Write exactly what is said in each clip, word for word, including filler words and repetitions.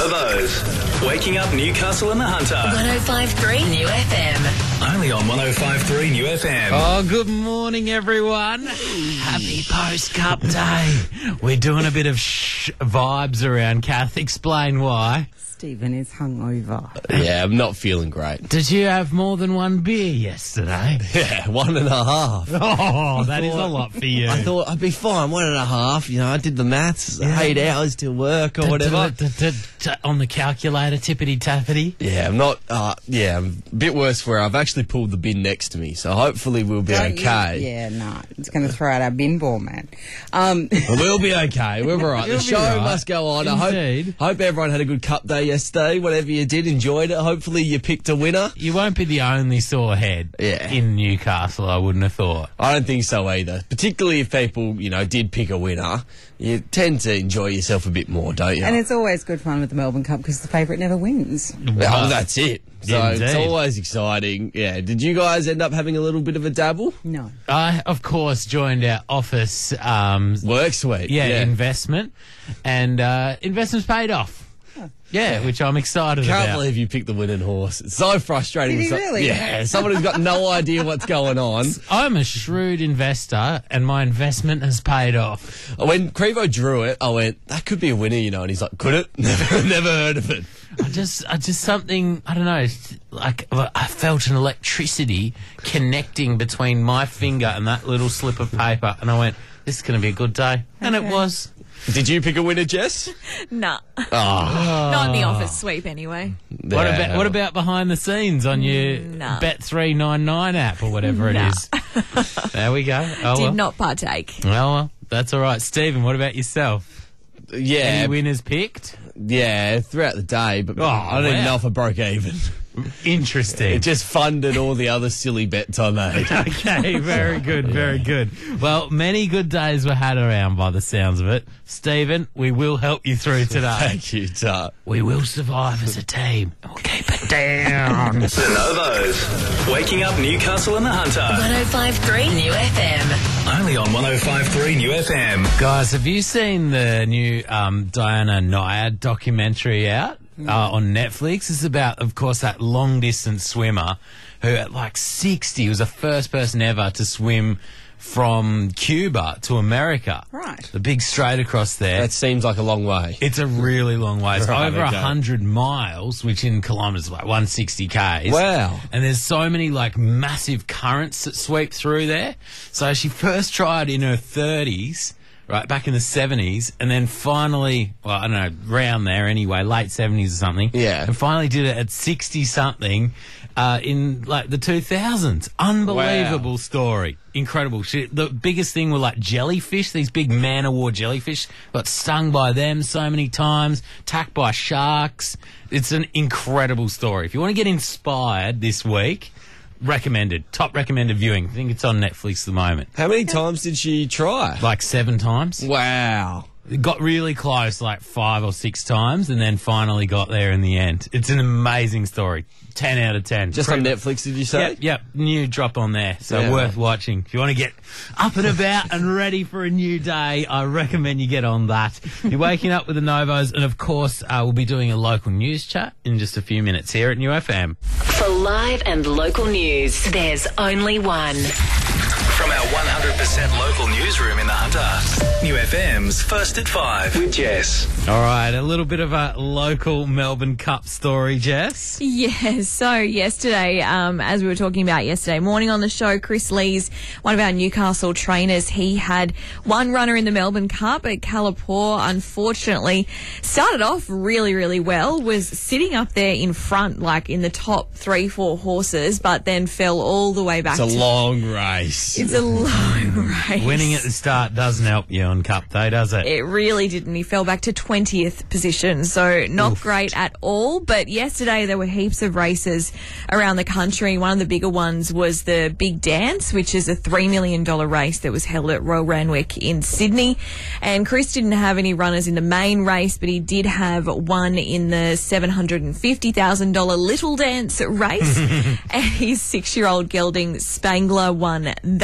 Lovo's. Waking up Newcastle and the Hunter. one oh five point three New F M. Only on one oh five point three New F M. Oh, good morning, everyone. Happy post-cup day. We're doing a bit of shh vibes around. Kath, explain why. Stephen is hungover. Yeah, I'm not feeling great. Did you have more than one beer yesterday? Yeah, one and a half. Oh, that is a lot for you. I thought I'd be fine, one and a half. You know, I did the maths, Yeah. eight hours till work or whatever. D- d- d- d- On the calculator, tippity-tappity. Yeah, I'm not, uh, yeah, I'm a bit worse where I've actually pulled the bin next to me, so hopefully we'll be Don't okay. you- yeah, no. It's going to throw out our bin ball, man. Um, Well, we'll be okay. We're all right. We'll The be show right. must go on. Indeed. I hope, hope everyone had a good cup day yesterday. Whatever you did, enjoyed it. Hopefully you picked a winner. You won't be the only sore head Yeah. in Newcastle, I wouldn't have thought. I don't think so either. Particularly if people, you know, did pick a winner. You tend to enjoy yourself a bit more, don't you? and it's always good fun with the Melbourne Cup because the favourite never wins. Well, that's it. So Indeed. it's always exciting. Yeah. Did you guys end up having a little bit of a dabble? No. I, of course, joined our office um, Work sweet. yeah, investment, and uh, investment's paid off. Yeah, which I'm excited Can't about. believe you picked the winning horse. It's so frustrating. Did he So- really? Yeah. Someone who's got no idea what's going on. I'm a shrewd investor, and my investment has paid off. When Crevo drew it, I went, that could be a winner, you know, and he's like, could it? Never, never heard of it. I just, I just something, I don't know, it's like I felt an electricity connecting between my finger and that little slip of paper, and I went, this is going to be a good day. And it Okay. was. Did you pick a winner, Jess? Nah. Oh. Not in the office sweep anyway. What Yeah. about what about behind the scenes on your No. Bet three ninety-nine app or whatever it No. is? There we go. Oh, Did well. not partake. Well, well, that's all right. Stephen, what about yourself? Yeah. Any winners picked? Yeah, throughout the day, but Oh, I don't even wow. know if I broke even. Interesting. It just funded all the other silly bets I made. Okay, very good, very good. Well, many good days were had around by the sounds of it. Stephen, we will help you through today. Thank you, Tart. We will survive as a team. And we'll keep it down. The Lovo's. Waking up Newcastle and the Hunter. one oh five point three New F M. Only on one oh five point three New F M. Guys, have you seen the new um, Diana Nyad documentary out uh, on Netflix? It's about, of course, that long-distance swimmer who at like sixty was the first person ever to swim from Cuba to America. Right. The big straight across there. That seems like a long way. It's a really long way. It's Right, over a okay. hundred miles, which in kilometres is like one hundred sixty k's. Wow. And there's so many like massive currents that sweep through there. So she first tried in her thirties, right, back in the seventies, and then finally, well, I don't know, round there anyway, late seventies or something. Yeah. And finally did it at sixty something uh, in like the two thousands. Unbelievable Wow. story. Incredible. She, the biggest thing were like jellyfish, these big man o' war jellyfish. Got stung by them so many times, attacked by sharks. It's an incredible story. If you want to get inspired this week, recommended. Top recommended viewing. I think it's on Netflix at the moment. How many times did she try? Like seven times. Wow. It got really close, like five or six times, and then finally got there in the end. It's an amazing story. ten out of ten. Just on Netflix, did you say? Yep, yep, new drop on there, so Yeah. worth watching. If you want to get up and about and ready for a new day, I recommend you get on that. You're waking up with the Novos, and of course, uh, we'll be doing a local news chat in just a few minutes here at New F M. For live and local news, there's only one. From our one hundred percent local newsroom in the Hunter. New F M's First at Five with Jess. All right, a little bit of a local Melbourne Cup story, Jess. Yes. So yesterday, um, as we were talking about yesterday morning on the show, Chris Lees, one of our Newcastle trainers, he had one runner in the Melbourne Cup at Kalapur. Unfortunately, started off really, really well, was sitting up there in front, like in the top three, four horses, but then fell all the way back. It's a to long race. It's a long race. Winning at the start doesn't help you on Cup Day, does it? It really didn't. He fell back to twentieth position, so not Oof. great at all. But yesterday there were heaps of races around the country. One of the bigger ones was the Big Dance, which is a three million dollars race that was held at Royal Randwick in Sydney. And Chris didn't have any runners in the main race, but he did have one in the seven hundred fifty thousand dollars Little Dance race. And his six-year-old gelding Spangler won that one.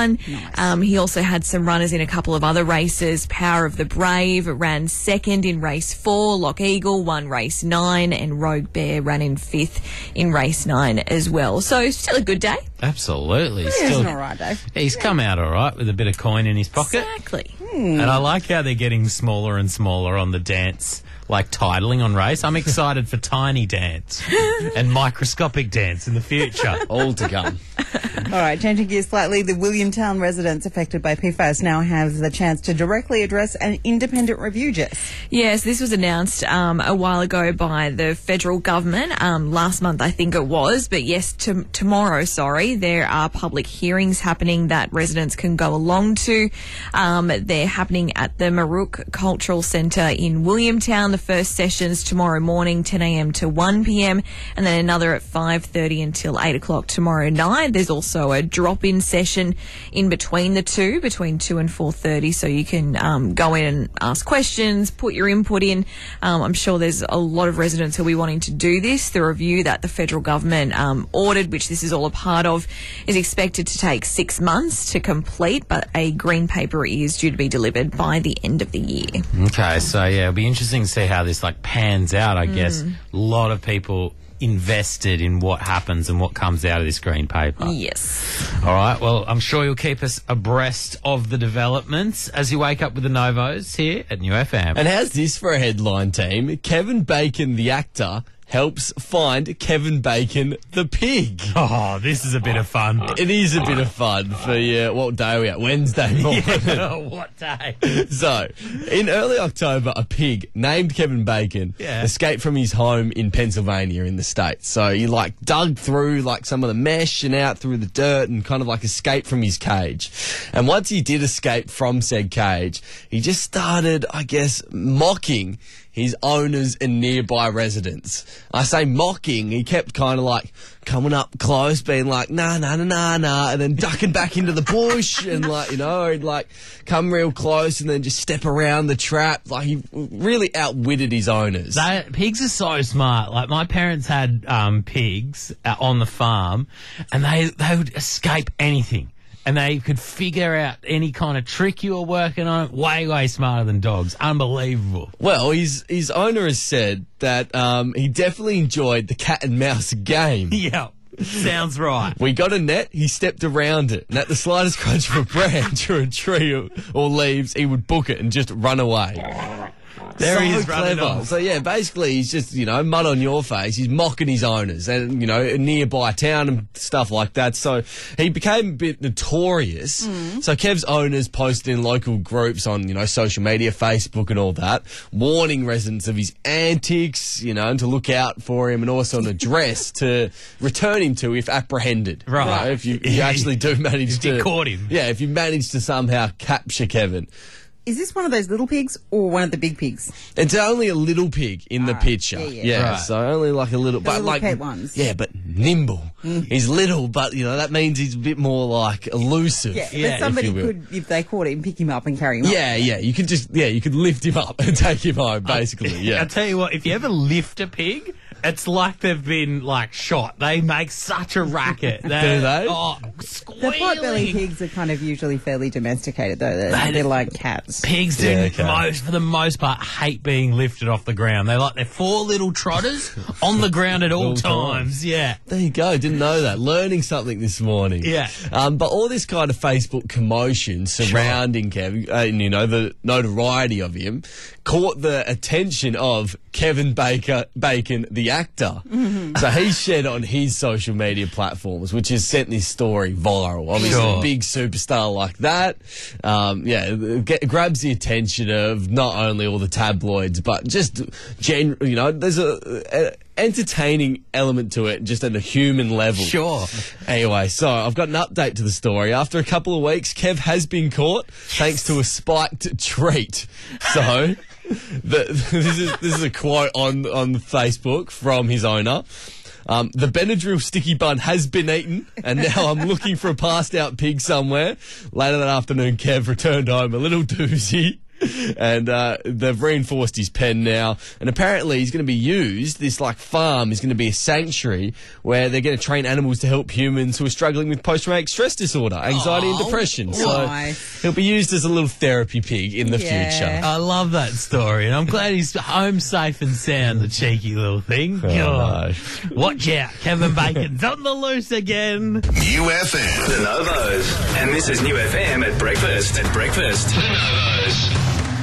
won. Nice. Um, he also had some runners in a couple of other races. Power of the Brave ran second in race four. Lock Eagle won race nine, and Rogue Bear ran in fifth in race nine as well. So still a good day. Absolutely. He's Still, all right, Dave. he's come out all right with a bit of coin in his pocket. Exactly. And I like how they're getting smaller and smaller on the dance, like titling on race. I'm excited for tiny dance and microscopic dance in the future. All to come. All right, changing gears slightly, the Williamtown residents affected by P F A S now have the chance to directly address an independent review, Jess. Yes, this was announced um, a while ago by the federal government, um, last month I think it was, but yes, to- tomorrow, sorry, there are public hearings happening that residents can go along to. Um, they're happening at the Marook Cultural Centre in Williamtown. The first session's tomorrow morning, ten a.m. to one p.m, and then another at five thirty until eight o'clock tomorrow night. There's also a drop-in session in between the two, between two and four thirty, so you can um, go in and ask questions, put your input in. Um, I'm sure there's a lot of residents who'll be wanting to do this. The review that the federal government um, ordered, which this is all a part of, is expected to take six months to complete, but a green paper is due to be delivered by the end of the year. Okay, so yeah, it'll be interesting to see how this like pans out, I guess. A lot of people invested in what happens and what comes out of this green paper. Yes. All right, well, I'm sure you'll keep us abreast of the developments as you wake up with the Novos here at New F M. And how's this for a headline, team? Kevin Bacon, the actor, helps find Kevin Bacon, the pig. Oh, this is a bit of fun. It is a bit of fun for you. What day are we at? Wednesday morning. Yeah, what day? So, in early October, a pig named Kevin Bacon Yeah. escaped from his home in Pennsylvania in the States. So he like dug through like some of the mesh and out through the dirt and kind of like escaped from his cage. And once he did escape from said cage, he just started, I guess, mocking his owners and nearby residents. I say mocking, he kept kind of like coming up close, being like, nah, nah, nah, nah, nah, and then ducking back into the bush and like, you know, he'd like come real close and then just step around the trap. Like he really outwitted his owners. They, pigs are so smart. Like my parents had um, pigs uh, on the farm, and they they would escape anything. And they could figure out any kind of trick you were working on. Way, way smarter than dogs. Unbelievable. Well, his his owner has said that um, he definitely enjoyed the cat and mouse game. Yeah, sounds right. We got a net, he stepped around it, and at the slightest crunch of a branch or a tree or, or leaves, he would book it and just run away. There so he is running clever. off. So yeah, basically he's just, you know, mud on your face. He's mocking his owners and, you know, a nearby town and stuff like that. So he became a bit notorious. Mm. So Kev's owners posted in local groups on, you know, social media, Facebook and all that, warning residents of his antics, you know, and to look out for him and also an address to return him to if apprehended. Right. You know, if you, you actually do manage If you to... caught him. Yeah, if you manage to somehow capture Kevin. Is this one of those little pigs or one of the big pigs? It's only a little pig in the Ah, picture. yeah, Yeah, yeah. Right. so only like a little, but little like pet ones. Yeah, but nimble. He's little, but you know that means he's a bit more like elusive. Yeah, Yeah, but somebody if you will. could, if they caught him, pick him up and carry him up. Yeah, yeah. You could just yeah, you could lift him up and take him home, basically. Yeah. I'll tell you what, if you ever lift a pig, it's like they've been, like, shot. They make such a racket. They're, Do they? Oh, The squealing. pot-bellied pigs are kind of usually fairly domesticated, though. They're, They- they're like cats. Pigs do, Yeah, okay. most, for the most part, hate being lifted off the ground. They're like, they're four little trotters on the ground at all, All times. times. Yeah. There you go. Didn't know that. Learning something this morning. Yeah. Um, but all this kind of Facebook commotion surrounding Kevin, uh, and you know the notoriety of him, caught the attention of Kevin Baker, Bacon, the actor. Mm-hmm. So he shared on his social media platforms, which has sent this story viral. Obviously, Sure. a big superstar like that, um, yeah, it get, grabs the attention of not only all the tabloids, but just gen. You know, there's a, a entertaining element to it, just at a human level. Sure. Anyway, so I've got an update to the story. After a couple of weeks, Kev has been caught thanks to a spiked treat. So, the, this is this is a quote on on Facebook from his owner. Um, the Benadryl sticky bun has been eaten, and now I'm looking for a passed out pig somewhere. Later that afternoon, Kev returned home a little doozy. And uh, they've reinforced his pen now. And apparently he's going to be used, this like farm is going to be a sanctuary where they're going to train animals to help humans who are struggling with post-traumatic stress disorder, anxiety and depression. So nice. he'll be used as a little therapy pig in the Yeah. future. I love that story, and I'm glad he's home safe and sound, the cheeky little thing. God. no. Watch out, Kevin Bacon's on the loose again. New F M. The Novos. And this is New F M at breakfast. At breakfast. The Novos.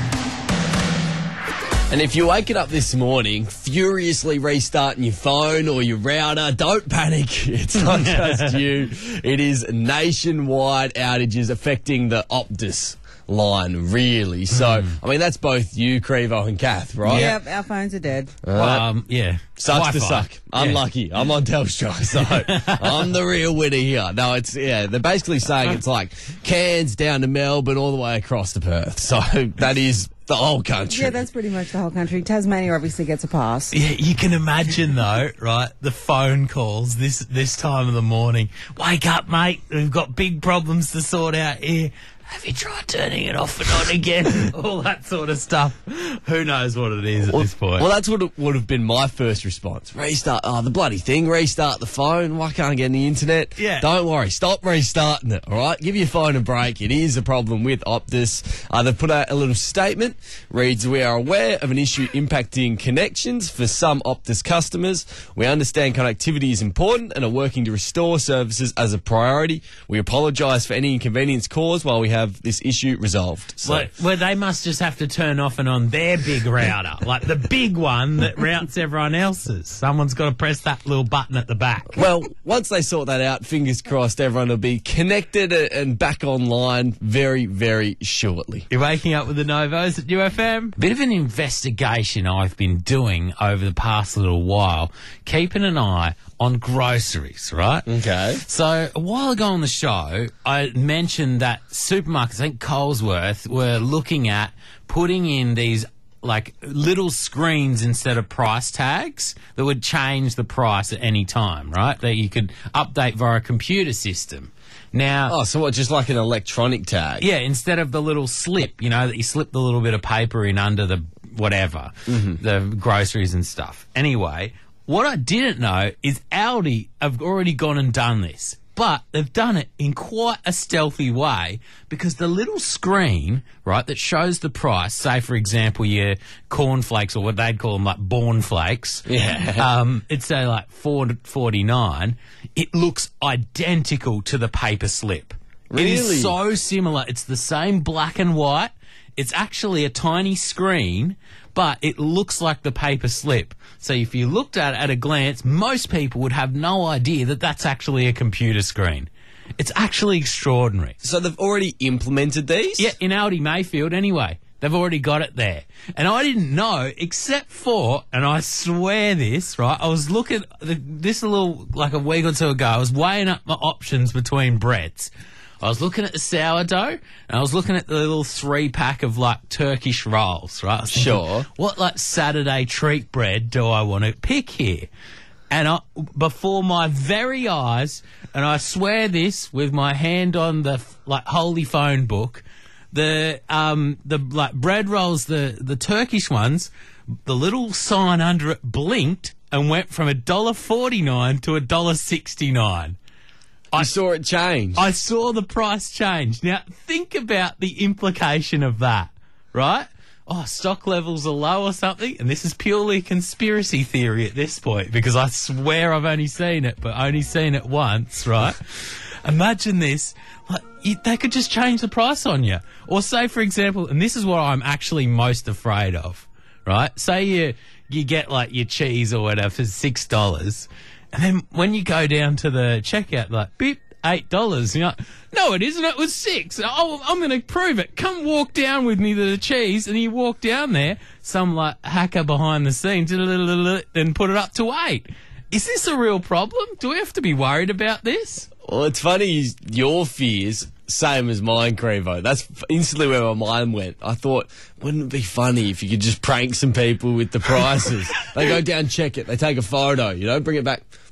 And if you're waking up this morning furiously restarting your phone or your router, don't panic. It's not just you. It is nationwide outages affecting the Optus line, really. So, I mean, that's both you, Crevo, and Kath, right? Yep, our phones are dead. Um, yeah. Sucks to Wi-Fi. suck. Unlucky. I'm on Telstra, so I'm the real winner here. No, it's, yeah, they're basically saying it's like Cairns down to Melbourne all the way across to Perth. So that is the whole country. Yeah, that's pretty much the whole country. Tasmania obviously gets a pass. Yeah, you can imagine though, right? The phone calls this this time of the morning. Wake up, mate. We've got big problems to sort out here. Have you tried turning it off and on again? All that sort of stuff. Who knows what it is at Well, this point? well, that's what it would have been my first response. Restart, oh, the bloody thing, restart the phone. Why can't I get on the internet? Yeah. Don't worry, stop restarting it, all right? Give your phone a break. It is a problem with Optus. Uh, they've put out a little statement. Reads, we are aware of an issue impacting connections for some Optus customers. We understand connectivity is important and are working to restore services as a priority. We apologise for any inconvenience caused while we have this issue resolved. So. Well, well, they must just have to turn off and on their big router, like the big one that routes everyone else's. Someone's got to press that little button at the back. Well, once they sort that out, fingers crossed, everyone will be connected and back online very, very shortly. You're waking up with the Novos at U F M. Bit of an investigation I've been doing over the past little while, keeping an eye on groceries, right? Okay. So a while ago on the show, I mentioned that supermarkets, I think Colesworth, were looking at putting in these like little screens instead of price tags that would change the price at any time, right? That you could update via a computer system. Now, Oh, so what, just like an electronic tag? yeah, instead of the little slip, you know, that you slip the little bit of paper in under the whatever, the groceries and stuff. Anyway, what I didn't know is Aldi have already gone and done this. But they've done it in quite a stealthy way because the little screen, right, that shows the price, say, for example, your cornflakes or what they'd call them, like Born Flakes. Yeah. Um, it'd say like four forty-nine. It looks identical to the paper slip. It Really? is so similar. It's the same black and white. It's actually a tiny screen, but it looks like the paper slip. So if you looked at it at a glance, most people would have no idea that that's actually a computer screen. It's actually extraordinary. So they've already implemented these? Yeah, in Aldi Mayfield anyway. They've already got it there. And I didn't know, except for, and I swear this, right, I was looking, this a little, like a week or two ago, I was weighing up my options between breads. I was looking at the sourdough, and I was looking at the little three-pack of, like, Turkish rolls, right? I was thinking, Sure. what, like, Saturday treat bread do I want to pick here? And I, before my very eyes, and I swear this with my hand on the, like, holy phone book, the, um, the, like, bread rolls, the, the Turkish ones, the little sign under it blinked and went from one dollar forty-nine to one dollar sixty-nine. I saw it change. I saw the price change. Now, think about the implication of that, right? Oh, stock levels are low or something, and this is purely a conspiracy theory at this point because I swear I've only seen it, but only seen it once, right? Imagine this. Like, you, they could just change the price on you. Or say, for example, and this is what I'm actually most afraid of, right? Say you, you get, like, your cheese or whatever for six dollars, and then when you go down to the checkout, like, beep, eight dollars. You're like, no, it isn't. It was six. Oh, I'm going to prove it. Come walk down with me to the cheese. And you walk down there, some, like, hacker behind the scenes, and put it up to eight. Is this a real problem? Do we have to be worried about this? Well, it's funny, your fears, same as mine, Crevo. That's instantly where my mind went. I thought, wouldn't it be funny if you could just prank some people with the prices? They go down, check it, they take a photo, you know, bring it back.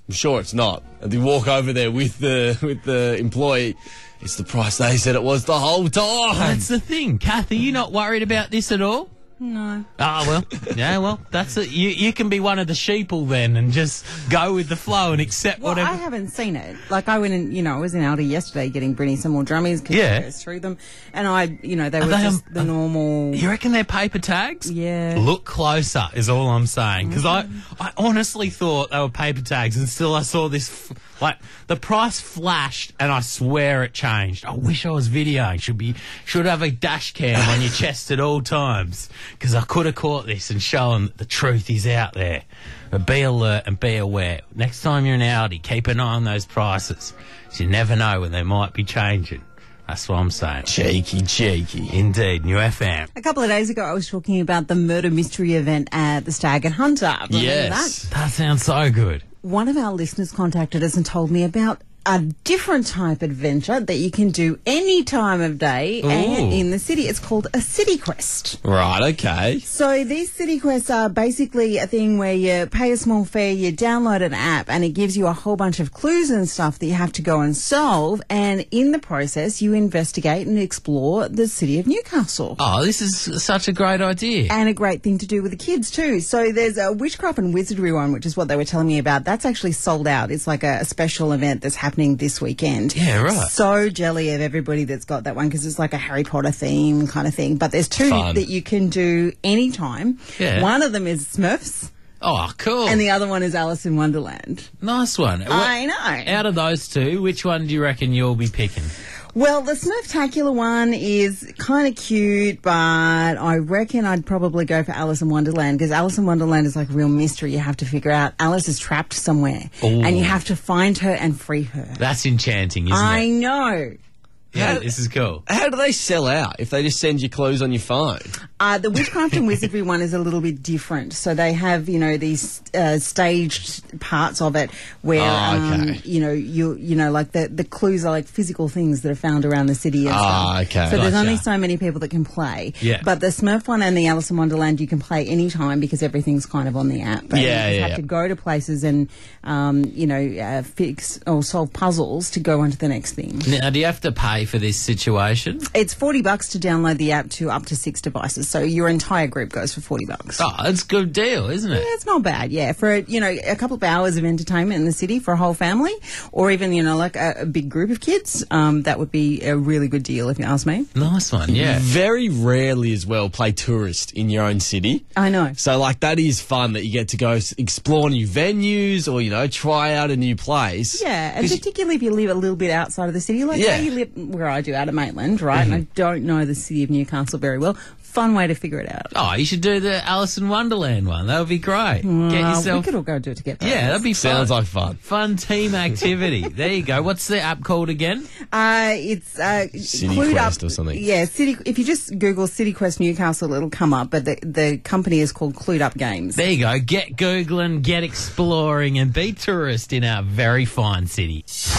I'm sure it's not. And they walk over there with the with the employee. It's the price they said it was the whole time. That's the thing. Kath, are you not worried about this at all? No. Oh, well, yeah, well, that's it. You, you can be one of the sheeple then and just go with the flow and accept Well, whatever. I haven't seen it. Like, I went in, you know, I was in Aldi yesterday getting Britney some more drummies because Yeah. she goes through them. And I, you know, they were they, just um, the normal. You reckon they're paper tags? Yeah. Look closer is all I'm saying. Because I, I honestly thought they were paper tags and still I saw this, f- like, the price flashed and I swear it changed. I wish I was videoing. Should be, should have a dash cam on your chest at all times. Because I could have caught this and shown that the truth is out there. But be alert and be aware. Next time you're in Aldi, keep an eye on those prices. 'Cause you never know when they might be changing. That's what I'm saying. Cheeky, cheeky. Indeed, New F M. A couple of days ago, I was talking about the murder mystery event at the Stag and Hunter. Remember Yes. that? That sounds so good. One of our listeners contacted us and told me about a different type adventure that you can do any time of day and Ooh. in the city. It's called a city quest. Right, okay. So these city quests are basically a thing where you pay a small fee, you download an app, and it gives you a whole bunch of clues and stuff that you have to go and solve. And in the process, you investigate and explore the city of Newcastle. Oh, this is such a great idea. And a great thing to do with the kids too. So there's a witchcraft and wizardry one, which is what they were telling me about. That's actually sold out. It's like a, a special event that's happening this weekend. Yeah, right. So jelly of everybody that's got that one because it's like a Harry Potter theme kind of thing. But there's two Fun. that you can do anytime. Yeah. One of them is Smurfs Oh, cool. and the other one is Alice in Wonderland. nice one. I know. Out of those two, which one do you reckon you'll be picking? Well, the Smurftacular one is kind of cute, but I reckon I'd probably go for Alice in Wonderland because Alice in Wonderland is like a real mystery. You have to figure out Alice is trapped somewhere Ooh. and you have to find her and free her. That's enchanting, isn't I it? know. Yeah, this is cool. How do they sell out if they just send you clues on your phone? Uh, the Witchcraft and Wizardry one is a little bit different. So they have, you know, these uh, staged parts of it where, Oh, okay. um, you know, you you know, like the, the clues are like physical things that are found around the city and Ah, stuff. okay. So there's Gotcha. only so many people that can play. Yeah. But the Smurf one and the Alice in Wonderland you can play anytime because everything's kind of on the app. And Yeah, you yeah, have yeah. to go to places and, um, you know, uh, fix or solve puzzles to go on to the next thing. Now, do you have to pay for this situation? It's forty bucks to download the app to up to six devices. So your entire group goes for forty bucks. Oh, that's a good deal, isn't it? Yeah, it's not bad. Yeah, for you know a couple of hours of entertainment in the city for a whole family, or even you know like a, a big group of kids, um, that would be a really good deal if you ask me. Nice one, yeah. Very rarely as well play tourist in your own city. I know. So, like, that is fun that you get to go s- explore new venues or, you know, try out a new place. Yeah, and 'Cause you- particularly if you live a little bit outside of the city, like Yeah. say you live where I do, out of Maitland, right? And I don't know the city of Newcastle very well. Fun way to figure it out. Oh, you should do the Alice in Wonderland one. That would be great. Get Uh, we yourself... could all go do it together. Yeah, that'd be fun. Sounds like fun. Fun team activity. There you go. What's the app called again? Uh, it's uh, City clued Quest up, or something. Yeah, City. If you just Google City Quest Newcastle, it'll come up. But the the company is called Clued Up Games. There you go. Get Googling, get exploring, and be tourist in our very fine city.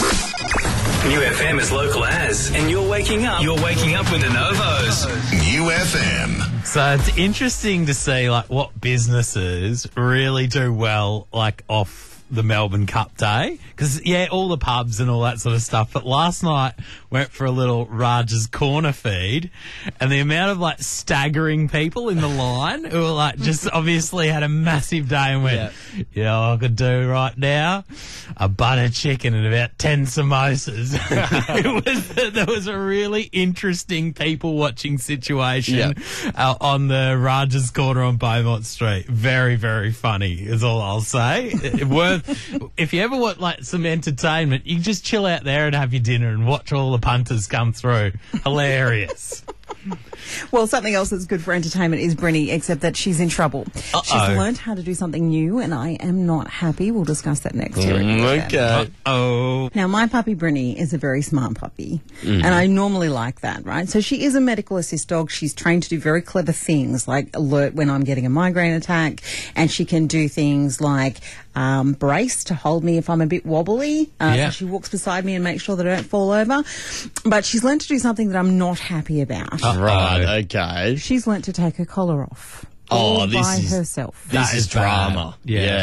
New F M is local as, and you're waking up. You're waking up with the Novos. New F M. So it's interesting to see like what businesses really do well, like off the Melbourne Cup day. Because yeah, all the pubs and all that sort of stuff. But last night went for a little Raj's Corner feed, and the amount of like staggering people in the line who were like just obviously had a massive day and went, Yeah. you know what I could do right now? A butter chicken and about ten samosas. it was, there was a really interesting people watching situation Yeah. uh, on the Raj's Corner on Beaumont Street. Very, very funny is all I'll say. It- worth, if you ever want like some entertainment, you just chill out there and have your dinner and watch all the punters come through. Hilarious. Well, something else that's good for entertainment is Brinny, except that she's in trouble. Uh-oh. She's learned how to do something new, and I am not happy. We'll discuss that next year. Okay. Oh. Now, my puppy Brinny is a very smart puppy, Mm-hmm. and I normally like that, right? So she is a medical assist dog. She's trained to do very clever things, like alert when I'm getting a migraine attack, and she can do things like um, brace to hold me if I'm a bit wobbly. Uh, Yeah. So she walks beside me and makes sure that I don't fall over. But she's learned to do something that I'm not happy about. Right, okay. She's learnt to take her collar off. Oh, all this by is- herself. This That is is bad. drama. Yeah. Yeah.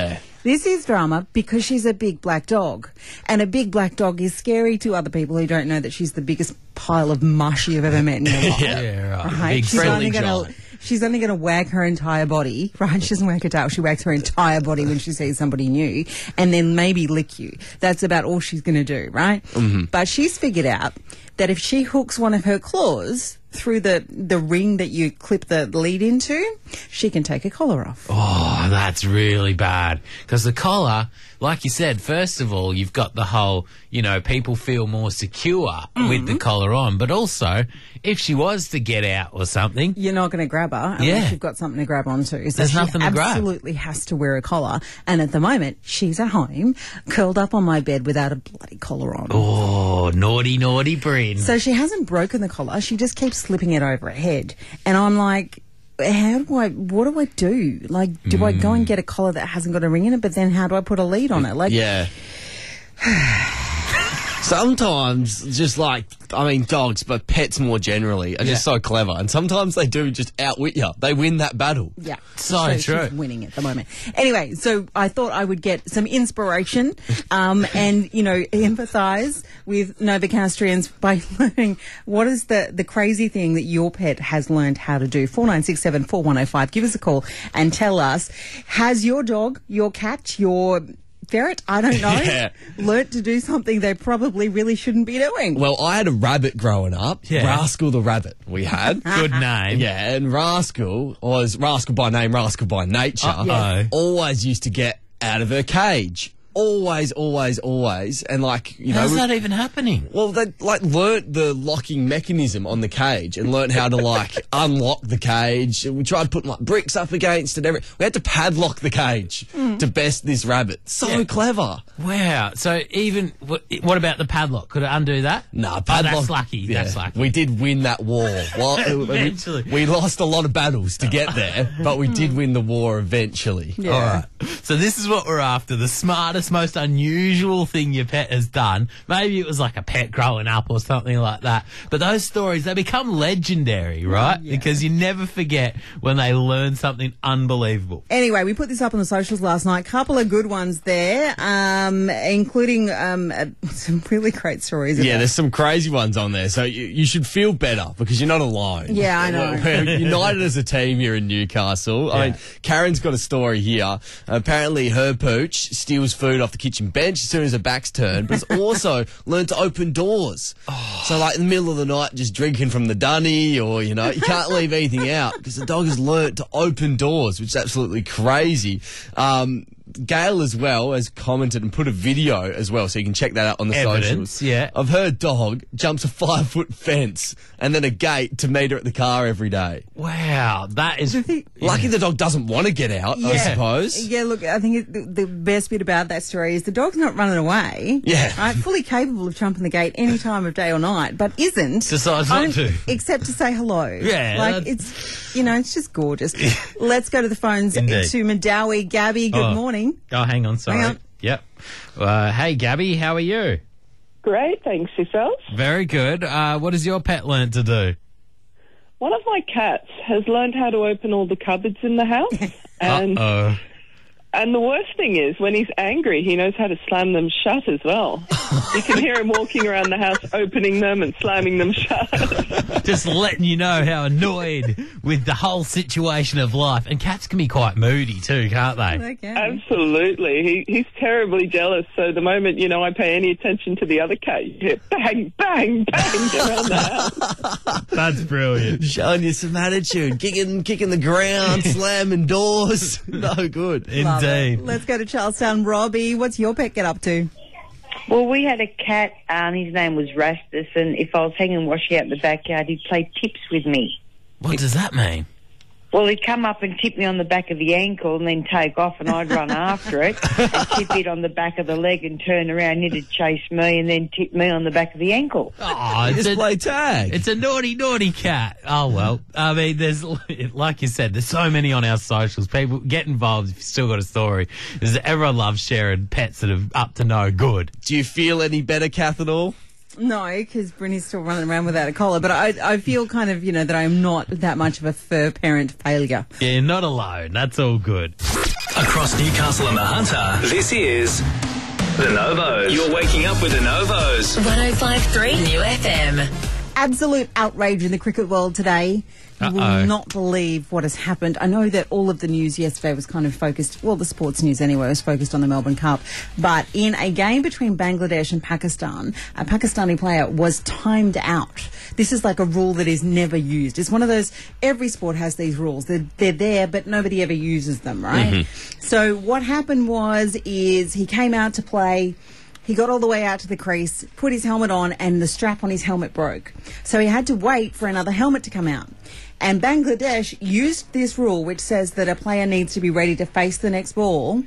This is drama because she's a big black dog. And a big black dog is scary to other people who don't know that she's the biggest pile of mush you've ever met in your life. Yeah, right. Right? Big she's friendly only gonna, giant. She's only going to wag her entire body, right? She doesn't wag her tail. She wags her entire body when she sees somebody new and then maybe lick you. That's about all she's going to do, right? Mm-hmm. But she's figured out that if she hooks one of her claws through the, the ring that you clip the lead into, she can take a collar off. Oh, that's really bad. Because the collar, like you said, first of all, you've got the whole, you know, people feel more secure Mm-hmm. with the collar on. But also, if she was to get out or something, You're not going to grab her unless Yeah. you've got something to grab onto. So There's she nothing to grab. absolutely has to wear a collar. And at the moment, she's at home, curled up on my bed without a bloody collar on. oh, naughty, naughty Bryn. So she hasn't broken the collar. She just keeps slipping it over her head. And I'm like, how do I, what do I do? Like, do I go Mm. and get a collar that hasn't got a ring in it, but then how do I put a lead on it? Like, Yeah. Sometimes, just like, I mean, dogs, but pets more generally, are just Yeah. so clever. And sometimes they do just outwit you. They win that battle. yeah. So true. She's winning at the moment. Anyway, so I thought I would get some inspiration um, and, you know, empathise with Novocastrians by learning what is the, the crazy thing that your pet has learned how to do. four nine six seven, four one oh five. Give us a call and tell us, has your dog, your cat, your ferret, I don't know, Yeah. learnt to do something they probably really shouldn't be doing? Well, I had a rabbit growing up. Yeah. Rascal the rabbit we had. Good name. Yeah, and Rascal was Rascal by name, Rascal by nature. Uh-oh. Always used to get out of her cage. Always, always, always. And like, you know. How's we- that even happening? Well, they like learnt the locking mechanism on the cage and learnt how to like unlock the cage. We tried putting like bricks up against it. Every we had to padlock the cage to best this rabbit. So Yeah. clever. Wow. So even, what, what about the padlock? Could it undo that? Nah, Oh, padlock. that's lucky. Yeah, That's lucky. we did win that war. Well, uh, we- Eventually. we lost a lot of battles to get there, but we did win the war eventually. All right. So this is what we're after. The smartest, most unusual thing your pet has done. Maybe it was like a pet growing up or something like that. But those stories, they become legendary, right? Because you never forget when they learn something unbelievable. Anyway, we put this up on the socials last night. Couple of good ones there, um, including um, uh, some really great stories. Yeah, about- there's some crazy ones on there, so you, you should feel better because you're not alone. Yeah, I know. We're, we're united as a team here in Newcastle. I mean, Karen's got a story here. Apparently, her pooch steals food off the kitchen bench as soon as her back's turned, but it's also learned to open doors. So, like, in the middle of the night, just drinking from the dunny, or, you know, you can't leave anything out because the dog has learnt to open doors, which is absolutely crazy. Um, Gail as well has commented and put a video as well, so you can check that out on the Evidence, socials. yeah. Of her dog jumps a five foot fence and then a gate to meet her at the car every day. Wow. That is... Lucky the dog doesn't want to get out, I Yeah. suppose. Yeah, look, I think it, the, the best bit about that story is the dog's not running away. Yeah. Right? Fully capable of jumping the gate any time of day or night, but isn't. Decides not un- to. Except to say hello. Yeah, Like, that's- it's, you know, it's just gorgeous. Let's go to the phones Indeed. to Madawi. Gabby, good Oh. morning. Oh, hang on. Sorry. Hang on. Yep. Uh, hey, Gabby. How are you? Great, thanks yourself. Very good. Uh, what has your pet learnt to do? One of my cats has learned how to open all the cupboards in the house. And Uh-oh. and the worst thing is, when he's angry, he knows how to slam them shut as well. You can hear him walking around the house, opening them and slamming them shut. Just letting you know how annoyed with the whole situation of life. And cats can be quite moody too, can't they? Okay. Absolutely. He, he's terribly jealous. So the moment, you know, I pay any attention to the other cat, you hear bang, bang, bang around the house. That's brilliant. Showing you some attitude, kicking, kicking the ground, slamming doors. No good. Love it. Indeed. Let's go to Charlestown. Robbie, what's your pet get up to? Well, we had a cat, um, his name was Rastus, and if I was hanging washing out in the backyard, he'd play tips with me. What does that mean? Well, he'd come up and tip me on the back of the ankle and then take off, and I'd run after it and tip it on the back of the leg and turn around, and it'd chase me and then tip me on the back of the ankle. Oh, You it's just a, play tag. it's a naughty, naughty cat. Oh, well. I mean, there's, like you said, there's so many on our socials. People get involved if you've still got a story. There's, everyone loves sharing pets that are up to no good. Do you feel any better, Kath, at all? No, because Brynny's still running around without a collar. But I, I feel kind of, you know, that I'm not that much of a fur parent failure. Yeah, not alone. That's all good. Across Newcastle and the Hunter, this is The Novos. You're waking up with The Novos. one oh five point three New F M. Absolute outrage in the cricket world today. You will Uh-oh. not believe what has happened. I know that all of the news yesterday was kind of focused, well, the sports news anyway, was focused on the Melbourne Cup. But in a game between Bangladesh and Pakistan, a Pakistani player was timed out. This is like a rule that is never used. It's one of those, every sport has these rules. They're, they're there, but nobody ever uses them, right? Mm-hmm. So what happened was, is he came out to play. He got all the way out to the crease, put his helmet on, and the strap on his helmet broke. So he had to wait for another helmet to come out. And Bangladesh used this rule, which says that a player needs to be ready to face the next ball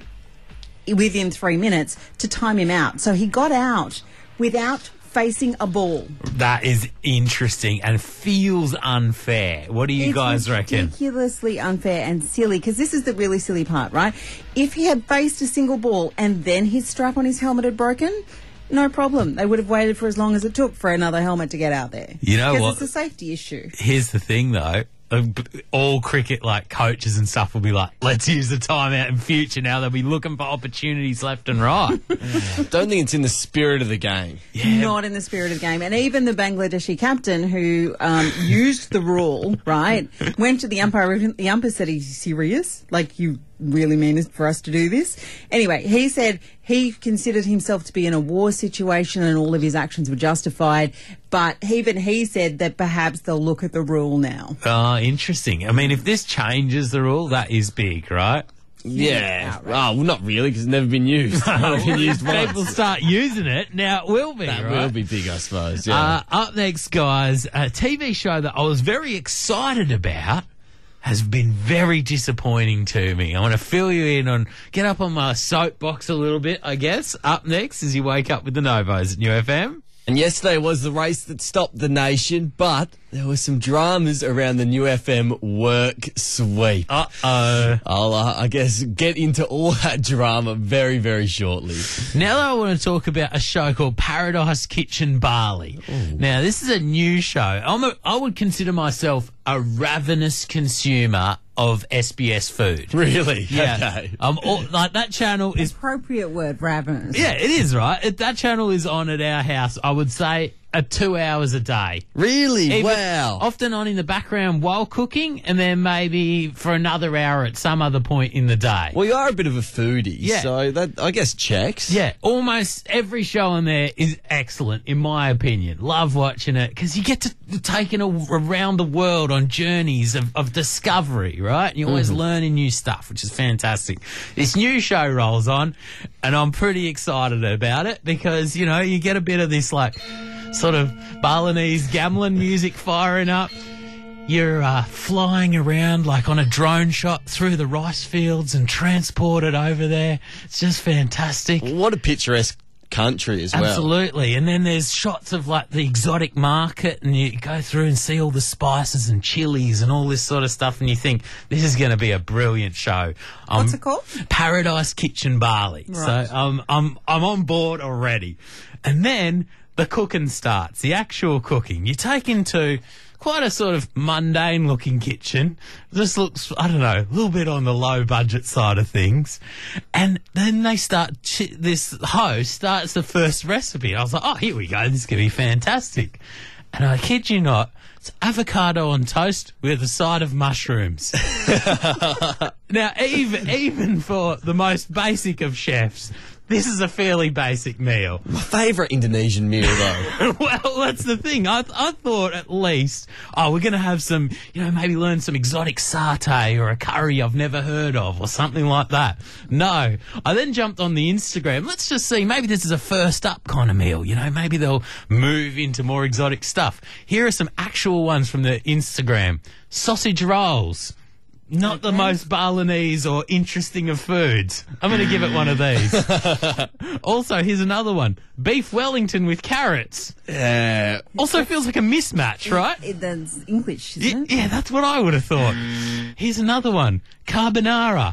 within three minutes to time him out. So he got out without facing a ball. That is interesting and feels unfair. What do you It's guys reckon? ridiculously unfair and silly, because this is the really silly part, right? If he had faced a single ball and then his strap on his helmet had broken, no problem. They would have waited for as long as it took for another helmet to get out there. You know what? Because it's a safety issue. Here's the thing, though. Uh, b- All cricket, like, coaches and stuff will be like, let's use the timeout in future now. They'll be looking for opportunities left and right. Don't think it's in the spirit of the game. Yeah. Not in the spirit of the game. And even the Bangladeshi captain who um, used the rule, right, went to the umpire. The umpire said, "Are you serious? Like, you really mean it for us to do this?" Anyway, he said he considered himself to be in a war situation and all of his actions were justified. But even he said that perhaps they'll look at the rule now. Oh, interesting. I mean, if this changes the rule, that is big, right? Yeah. Oh, well, not really, because it's never been used. It's only been used once. People start using it, now it will be, That right? will be big, I suppose. Yeah. Uh, up next, guys, a T V show that I was very excited about has been very disappointing to me. I want to fill you in on, get up on my soapbox a little bit, I guess. Up next, as you wake up with the Novos at New F M. And yesterday was the race that stopped the nation, but there were some dramas around the New F M work sweep. Uh-oh. I'll, uh, I guess, get into all that drama very, very shortly. Now I want to talk about a show called Paradise Kitchen Bali. Now, this is a new show. I'm a, I would consider myself a ravenous consumer of S B S food. Really? Yeah. Okay. I'm all, like, that channel is... Appropriate word, ravenous. Yeah, it is, right? It, that channel is on at our house, I would say, at two hours a day. Really? Even- Wow. Often on in the background while cooking, and then maybe for another hour at some other point in the day. Well, you are a bit of a foodie, Yeah. so that, I guess, checks. Yeah, almost every show on there is excellent, in my opinion. Love watching it, because you get to take it around the world on journeys of, of discovery, right? And you're always Mm-hmm. learning new stuff, which is fantastic. This new show rolls on, and I'm pretty excited about it, because, you know, you get a bit of this, like, sort of Balinese gamelan music firing up. You're uh, flying around like on a drone shot through the rice fields and transported over there. It's just fantastic. What a picturesque country as well. Absolutely. And then there's shots of like the exotic market, and you go through and see all the spices and chilies and all this sort of stuff, and you think this is going to be a brilliant show. Um, What's it called? Paradise Kitchen Bali. Right. So um, I'm I'm on board already. And then the cooking starts, the actual cooking. You take into quite a sort of mundane looking kitchen. This looks, I don't know, a little bit on the low budget side of things. And then they start, chi- this host starts the first recipe. I was like, oh, here we go. This is going to be fantastic. And I kid you not, it's avocado on toast with a side of mushrooms. Now, even, even for the most basic of chefs, this is a fairly basic meal. My favourite Indonesian meal, though. Well, that's the thing. I, I thought at least, oh, we're going to have some, you know, maybe learn some exotic satay or a curry I've never heard of or something like that. No. I then jumped on the Instagram. Let's just see. Maybe this is a first up kind of meal. You know, maybe they'll move into more exotic stuff. Here are some actual ones from the Instagram. Sausage rolls. Not the most Balinese or interesting of foods. I'm going to give it one of these. Also, here's another one. Beef Wellington with carrots. Yeah. Also feels like a mismatch, right? It, that's English, Y- isn't it? yeah, that's what I would have thought. Here's another one. Carbonara.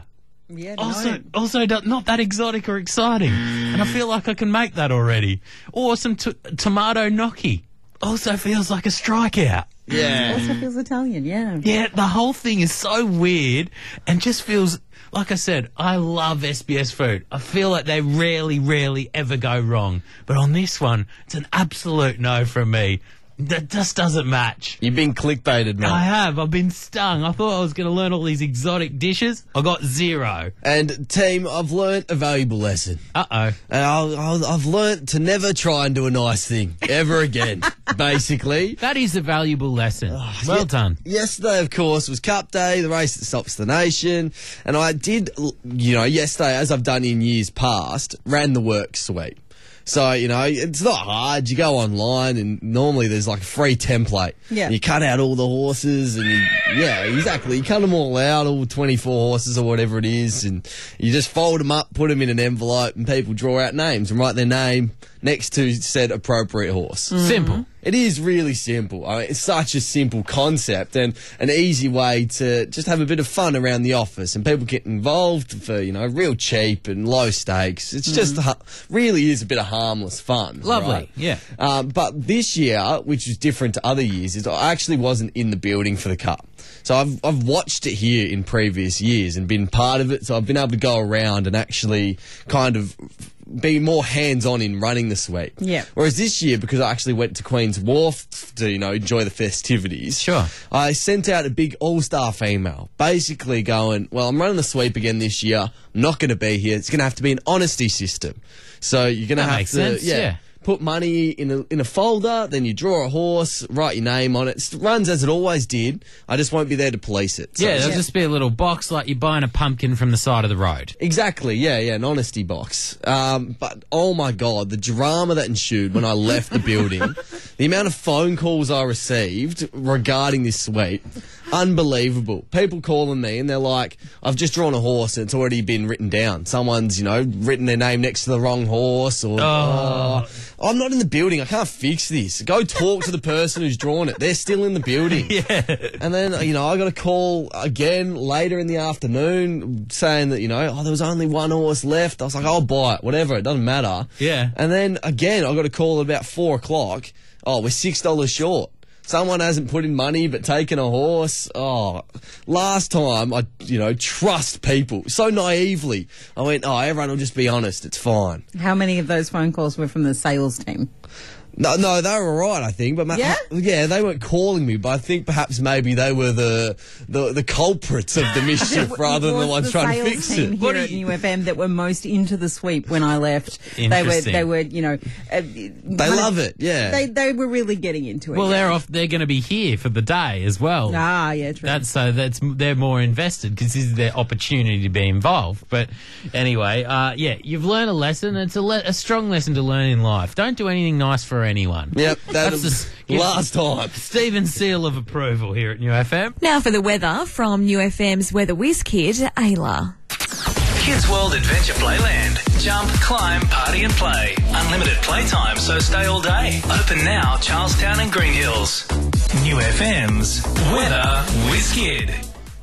Yeah, Also, no. also do- not that exotic or exciting. And I feel like I can make that already. Or some t- tomato gnocchi. Also feels like a strikeout. Yeah. Also feels Italian, yeah. Yeah, the whole thing is so weird and just feels, like I said, I love S B S food. I feel like they rarely, rarely ever go wrong. But on this one, it's an absolute no from me. That just doesn't match. You've been clickbaited, mate. I have. I've been stung. I thought I was going to learn all these exotic dishes. I got zero. And team, I've learnt a valuable lesson. Uh-oh. And I'll, I'll, I've learnt to never try and do a nice thing ever again, basically. That is a valuable lesson. well Yeah. done. Yesterday, of course, was Cup Day, the race that stops the nation. And I did, you know, yesterday, as I've done in years past, ran the work sweep. So, you know, it's not hard. You go online and normally there's like a free template. Yeah. You cut out all the horses and you, yeah, exactly. You cut them all out, all twenty-four horses or whatever it is, and you just fold them up, put them in an envelope, and people draw out names and write their name next to said appropriate horse. Simple. It is really simple. I mean, it's such a simple concept and an easy way to just have a bit of fun around the office, and people get involved for, you know, real cheap and low stakes. It's just ha- really is a bit of harmless fun. Lovely, right? yeah. Um, but this year, which is different to other years, is I actually wasn't in the building for the Cup. So I've I've watched it here in previous years and been part of it. So I've been able to go around and actually kind of be more hands-on in running the sweep. Yeah. Whereas this year, because I actually went to Queen's Wharf to, you know, enjoy the festivities. Sure. I sent out a big all-staff email, basically going, well, I'm running the sweep again this year. I'm not going to be here. It's going to have to be an honesty system. So you're going to That have makes to, sense, yeah. put money in a in a folder, then you draw a horse, write your name on it. It runs as it always did. I just won't be there to police it. So Yeah, it's- there'll just be a little box like you're buying a pumpkin from the side of the road. Exactly, yeah, yeah, an honesty box. Um, but, oh my God, the drama that ensued when I left the building, the amount of phone calls I received regarding this sweep, unbelievable. People calling me and they're like, I've just drawn a horse and it's already been written down. Someone's, you know, written their name next to the wrong horse, or, Oh. oh, I'm not in the building, I can't fix this. Go talk to the person who's drawn it. They're still in the building. Yeah. And then, you know, I got a call again later in the afternoon saying that, you know, oh, there was only one horse left. I was like, I'll buy it, whatever, it doesn't matter. Yeah. And then again, I got a call at about four o'clock. Oh, we're six dollars short. Someone hasn't put in money but taken a horse. Oh, last time I, you know, trust people so naively. I went, oh, everyone will just be honest. It's fine. How many of those phone calls were from the sales team? No, no, they were all right, I think. But ma- Yeah? yeah, they weren't calling me, but I think perhaps maybe they were the the, the culprits of the mischief rather than the It was ones the trying to sales fix team it. Here at New F M that were most into the sweep when I left. They were, Interesting. they were, you know, uh, They kind love of- it, yeah. They they were really getting into it. Well, yeah. they're off. They're going to be here for the day as well. Ah, yeah, true. That's so that's they're more invested because this is their opportunity to be involved. But anyway, uh, yeah, you've learned a lesson. It's a, le- a strong lesson to learn in life. Don't do anything nice for anyone. Yep, that That's was the s- last time. Stephen Seal of approval here at New F M. Now for the weather from New F M's Weather Whiz Kid, Ayla. Kids World Adventure Playland. Jump, climb, party and play. Unlimited playtime, so stay all day. Open now, Charlestown and Green Hills. New F M's Weather Whiz Kid.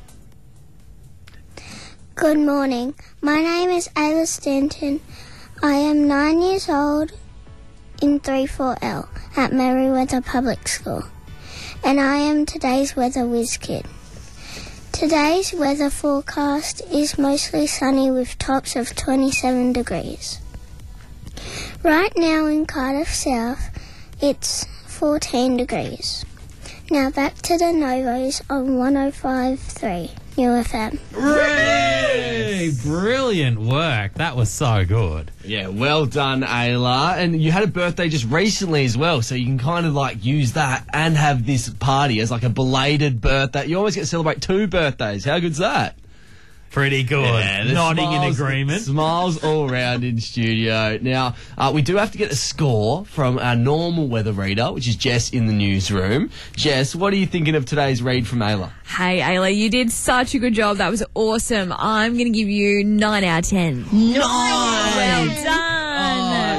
Good morning. My name is Ayla Stanton. I am nine years old in three four L at Merriweather Public School, and I am today's Weather Whiz Kid. Today's weather forecast is mostly sunny with tops of twenty-seven degrees. Right now in Cardiff South, it's fourteen degrees. Now back to the Novos on one oh five point three New F M. Hey, brilliant work. That was so good. Yeah, well done, Ayla. And you had a birthday just recently as well, so you can kind of like use that and have this party as like a belated birthday. You always get to celebrate two birthdays. How good's that? Pretty good. Yeah, the Nodding smiles- in agreement. Smiles all around in studio. Now, uh, we do have to get a score from our normal weather reader, which is Jess in the newsroom. Jess, what are you thinking of today's read from Ayla? Hey, Ayla, you did such a good job. That was awesome. I'm going to give you nine out of ten. Nine! Well done. Awesome.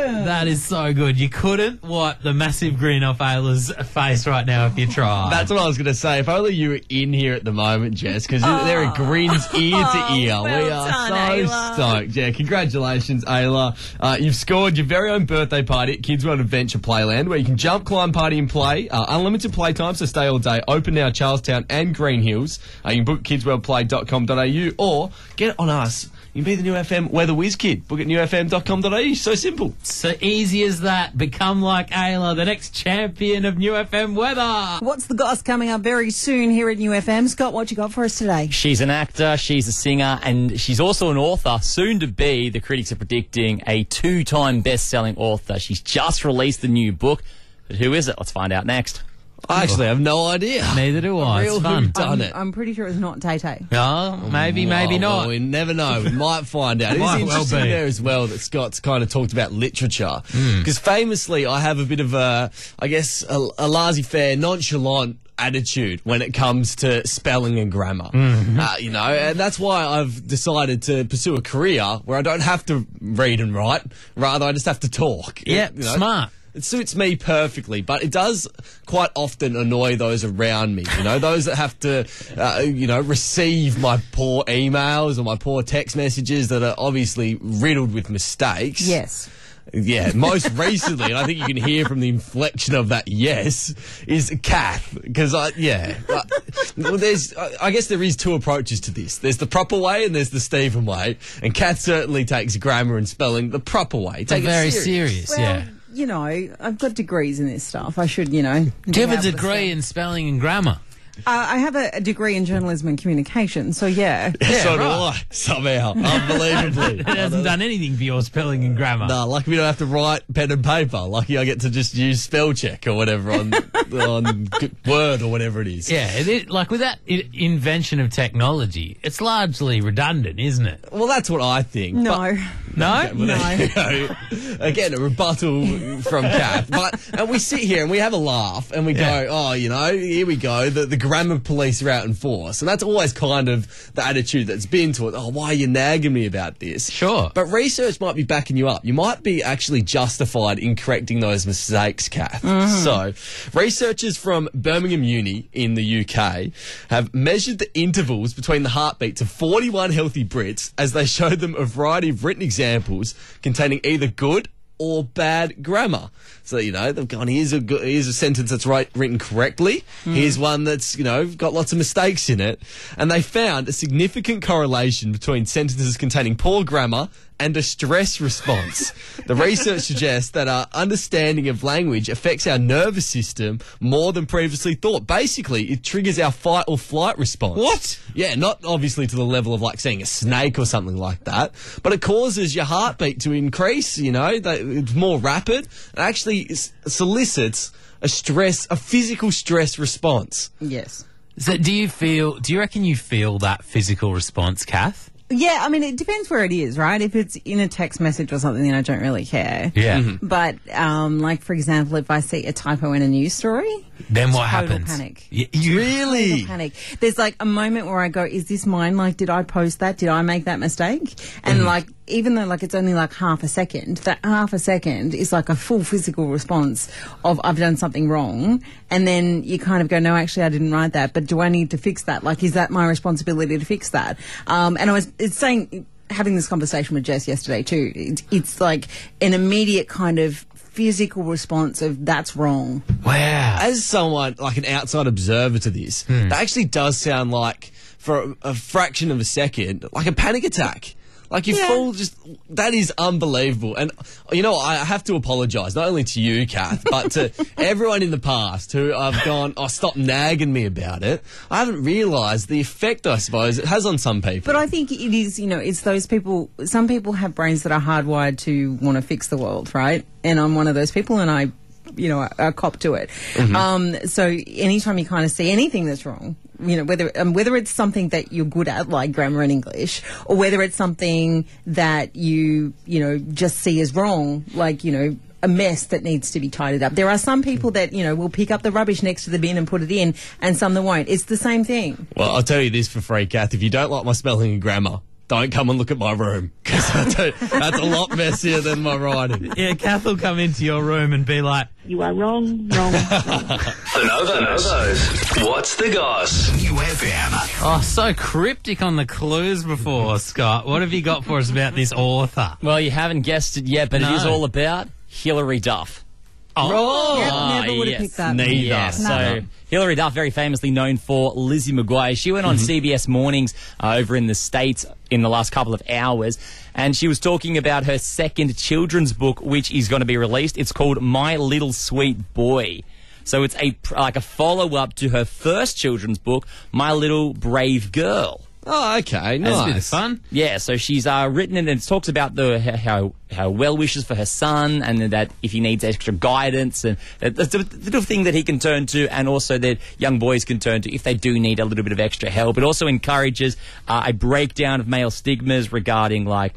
That is so good. You couldn't wipe the massive grin off Ayla's face right now if you tried. That's what I was going to say. If only you were in here at the moment, Jess, because Oh. there are grins ear to ear. Oh, well we are done, so Ayla. stoked. Yeah, congratulations, Ayla. Uh, you've scored your very own birthday party at Kids World Adventure Playland, where you can jump, climb, party and play. Uh, unlimited playtime, so stay all day. Open now, Charlestown and Green Hills. Uh, you can book kids world play dot com dot a u or get it on us. You can be the new F M Weather Whiz Kid. Book at new f m dot com dot a u. So simple. So easy as that. Become like Ayla, the next champion of New F M weather. What's the goss coming up very soon here at New F M? Scott, what you got for us today? She's an actor, she's a singer, and she's also an author, soon to be, the critics are predicting, a two-time best-selling author. She's just released a new book. But who is it? Let's find out next. I actually have no idea. Neither do I. Real It's fun. who done I'm, it. I'm pretty sure it's not Tay Tay. Oh, maybe, maybe Oh, not. well, we never know. We might find out. It's Might well interesting be. there as well that Scott's kind of talked about literature. Hmm. Because famously, I have a bit of a, I guess, a, a laissez-faire, nonchalant attitude when it comes to spelling and grammar. Mm-hmm. Uh, you know, and that's why I've decided to pursue a career where I don't have to read and write. Rather, I just have to talk. Yeah, You know? smart. It suits me perfectly, but it does quite often annoy those around me, you know, those that have to, uh, you know, receive my poor emails or my poor text messages that are obviously riddled with mistakes. Yes. Yeah, most recently, and I think you can hear from the inflection of that yes, is Kath. Because, I yeah, uh, well, there's, I I guess there is two approaches to this. There's the proper way and there's the Stephen way. And Kath certainly takes grammar and spelling the proper way. They're Take it very serious. serious, Well, yeah. you know, I've got degrees in this stuff. I should, you know. Do you have a be able to degree say- in spelling and grammar? Uh, I have a, a degree in journalism and communication, so yeah. so do right. I, somehow. Unbelievably. It hasn't done anything for your spelling and grammar. No, lucky we don't have to write pen and paper. Lucky I get to just use spell check or whatever on on g- Word or whatever it is. Yeah, it, it, like with that I- invention of technology, it's largely redundant, isn't it? Well, that's what I think. No. But- No? Well, there you go. Again, a rebuttal from Kath. But and we sit here and we have a laugh and we Yeah. go, oh, you know, here we go. The, the grammar police are out in force. And that's always kind of the attitude that's been to it. Oh, why are you nagging me about this? Sure. But research might be backing you up. You might be actually justified in correcting those mistakes, Kath. So, researchers from Birmingham Uni in the U K have measured the intervals between the heartbeats of forty-one healthy Brits as they showed them a variety of written examples containing either good or bad grammar. So, you know, they've gone, here's a, good, here's a sentence that's right, written correctly. Here's one that's, you know, got lots of mistakes in it. And they found a significant correlation between sentences containing poor grammar and a stress response. The research suggests that our understanding of language affects our nervous system more than previously thought. Basically, it triggers our fight or flight response. What? Yeah, not obviously to the level of like seeing a snake or something like that, but it causes your heartbeat to increase, you know, that it's more rapid and actually s- solicits a stress, a physical stress response. Yes. So do you feel, do you reckon you feel that physical response, Kath? Yeah, I mean, it depends where it is, right? If it's in a text message or something, then I don't really care. Yeah. Mm-hmm. But, um, like, for example, if I see a typo in a news story, Then what total happens? panic. Y- you Really? total panic. There's like a moment where I go, is this mine? Like, did I post that? Did I make that mistake? And like, even though like it's only like half a second, that half a second is like a full physical response of I've done something wrong. And then you kind of go, no, actually I didn't write that, but do I need to fix that? Like, is that my responsibility to fix that? Um, and I was, it's saying, having this conversation with Jess yesterday too, it's, it's like an immediate kind of physical response of that's wrong. Wow. As someone, like an outside observer to this, that actually does sound like, for a, a fraction of a second, like a panic attack. Like you Yeah. fall just, that is unbelievable. And, you know, I have to apologise, not only to you, Kath, but to everyone in the past who I've gone, oh, stop nagging me about it. I haven't realised the effect, I suppose, it has on some people. But I think it is, you know, it's those people, some people have brains that are hardwired to want to fix the world, right? And I'm one of those people and I, you know, I, I cop to it. Um, so anytime you kind of see anything that's wrong, you know, whether um, whether it's something that you're good at, like grammar and English, or whether it's something that you, you know, just see as wrong, like, you know, a mess that needs to be tidied up. There are some people that, you know, will pick up the rubbish next to the bin and put it in, and some that won't. It's the same thing. Well, I'll tell you this for free, Kath. If you don't like my spelling and grammar, don't come and look at my room because that's a lot messier than my writing. Yeah, Kath will come into your room and be like, You are wrong, wrong, wrong. The Novos. What's the goss? New F M. oh, so cryptic on the clues before, Scott. What have you got for us about this author? Well, you haven't guessed it yet, but No. it is all about Hilary Duff. Oh, Yep, Ah, never would have yes. picked that. Neither. Yeah, so Hilary Duff, very famously known for Lizzie McGuire. She went on C B S Mornings uh, over in the States in the last couple of hours, and she was talking about her second children's book, which is going to be released. It's called My Little Sweet Boy. So it's a like a follow-up to her first children's book, My Little Brave Girl. Oh, okay, that's a bit of nice. fun. Yeah, so she's uh, written it, and it talks about the how how well wishes for her son, and that if he needs extra guidance, and it's a little thing that he can turn to, and also that young boys can turn to if they do need a little bit of extra help. It also encourages uh, a breakdown of male stigmas regarding like.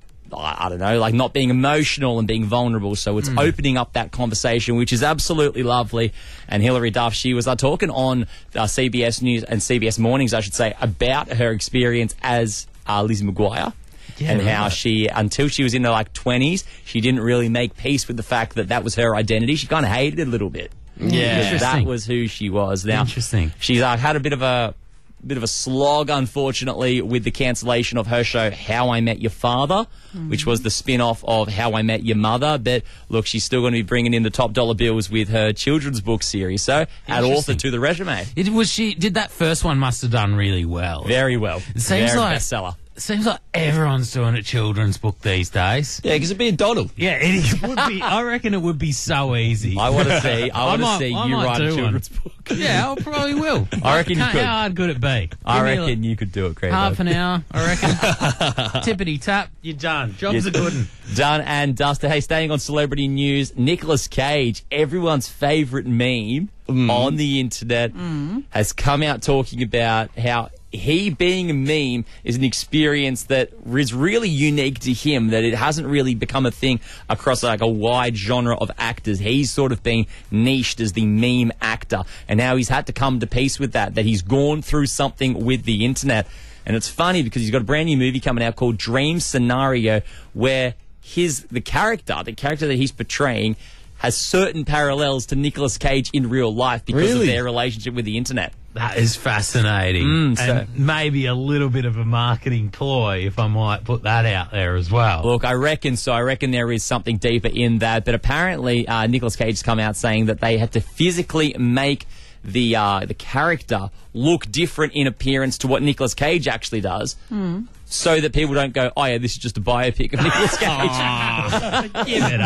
I don't know, like not being emotional and being vulnerable. So it's opening up that conversation, which is absolutely lovely. And Hilary Duff, she was uh, talking on uh, C B S News and C B S Mornings, I should say, about her experience as uh, Lizzie McGuire. Yeah, and how right. she, until she was in her like twenties, she didn't really make peace with the fact that that was her identity. She kind of hated it a little bit. Yeah. Because that Interesting. was who she was. Now, Interesting. She's uh, had a bit of a bit of a slog, unfortunately, with the cancellation of her show How I Met Your Father, which was the spin-off of How I Met Your Mother. But look, she's still going to be bringing in the top dollar bills with her children's book series. So add author Interesting. to the resume. It was she did that first one must have done really well. Very well. It seems Very like bestseller. seems like everyone's doing a children's book these days. Yeah, because it'd be a doddle. Yeah, it would be. I reckon it would be so easy. I want to see. I want to might- see I you might wreck do a one. children's book. Yeah, I probably will. I reckon you Can't- could. How hard could it be? I Give me reckon like you could do it, Craig. half an hour. I reckon. Tippity tap, you're done. Job's a good one. Done and dusted. Hey, staying on celebrity news, Nicolas Cage, everyone's favourite meme on the internet, has come out talking about how he being a meme is an experience that is really unique to him, that it hasn't really become a thing across like a wide genre of actors. He's sort of been niched as the meme actor, and now he's had to come to peace with that, that he's gone through something with the internet. And it's funny because he's got a brand new movie coming out called Dream Scenario, where his the character, the character that he's portraying, has certain parallels to Nicolas Cage in real life because Really? of their relationship with the internet. That is fascinating. Mm, so- and maybe a little bit of a marketing ploy, if I might put that out there as well. Look, I reckon so. I reckon there is something deeper in that. But apparently, uh, Nicolas Cage's come out saying that they had to physically make the uh, the character look different in appearance to what Nicolas Cage actually does. So that people don't go, oh yeah, this is just a biopic of Nicolas Cage. Give it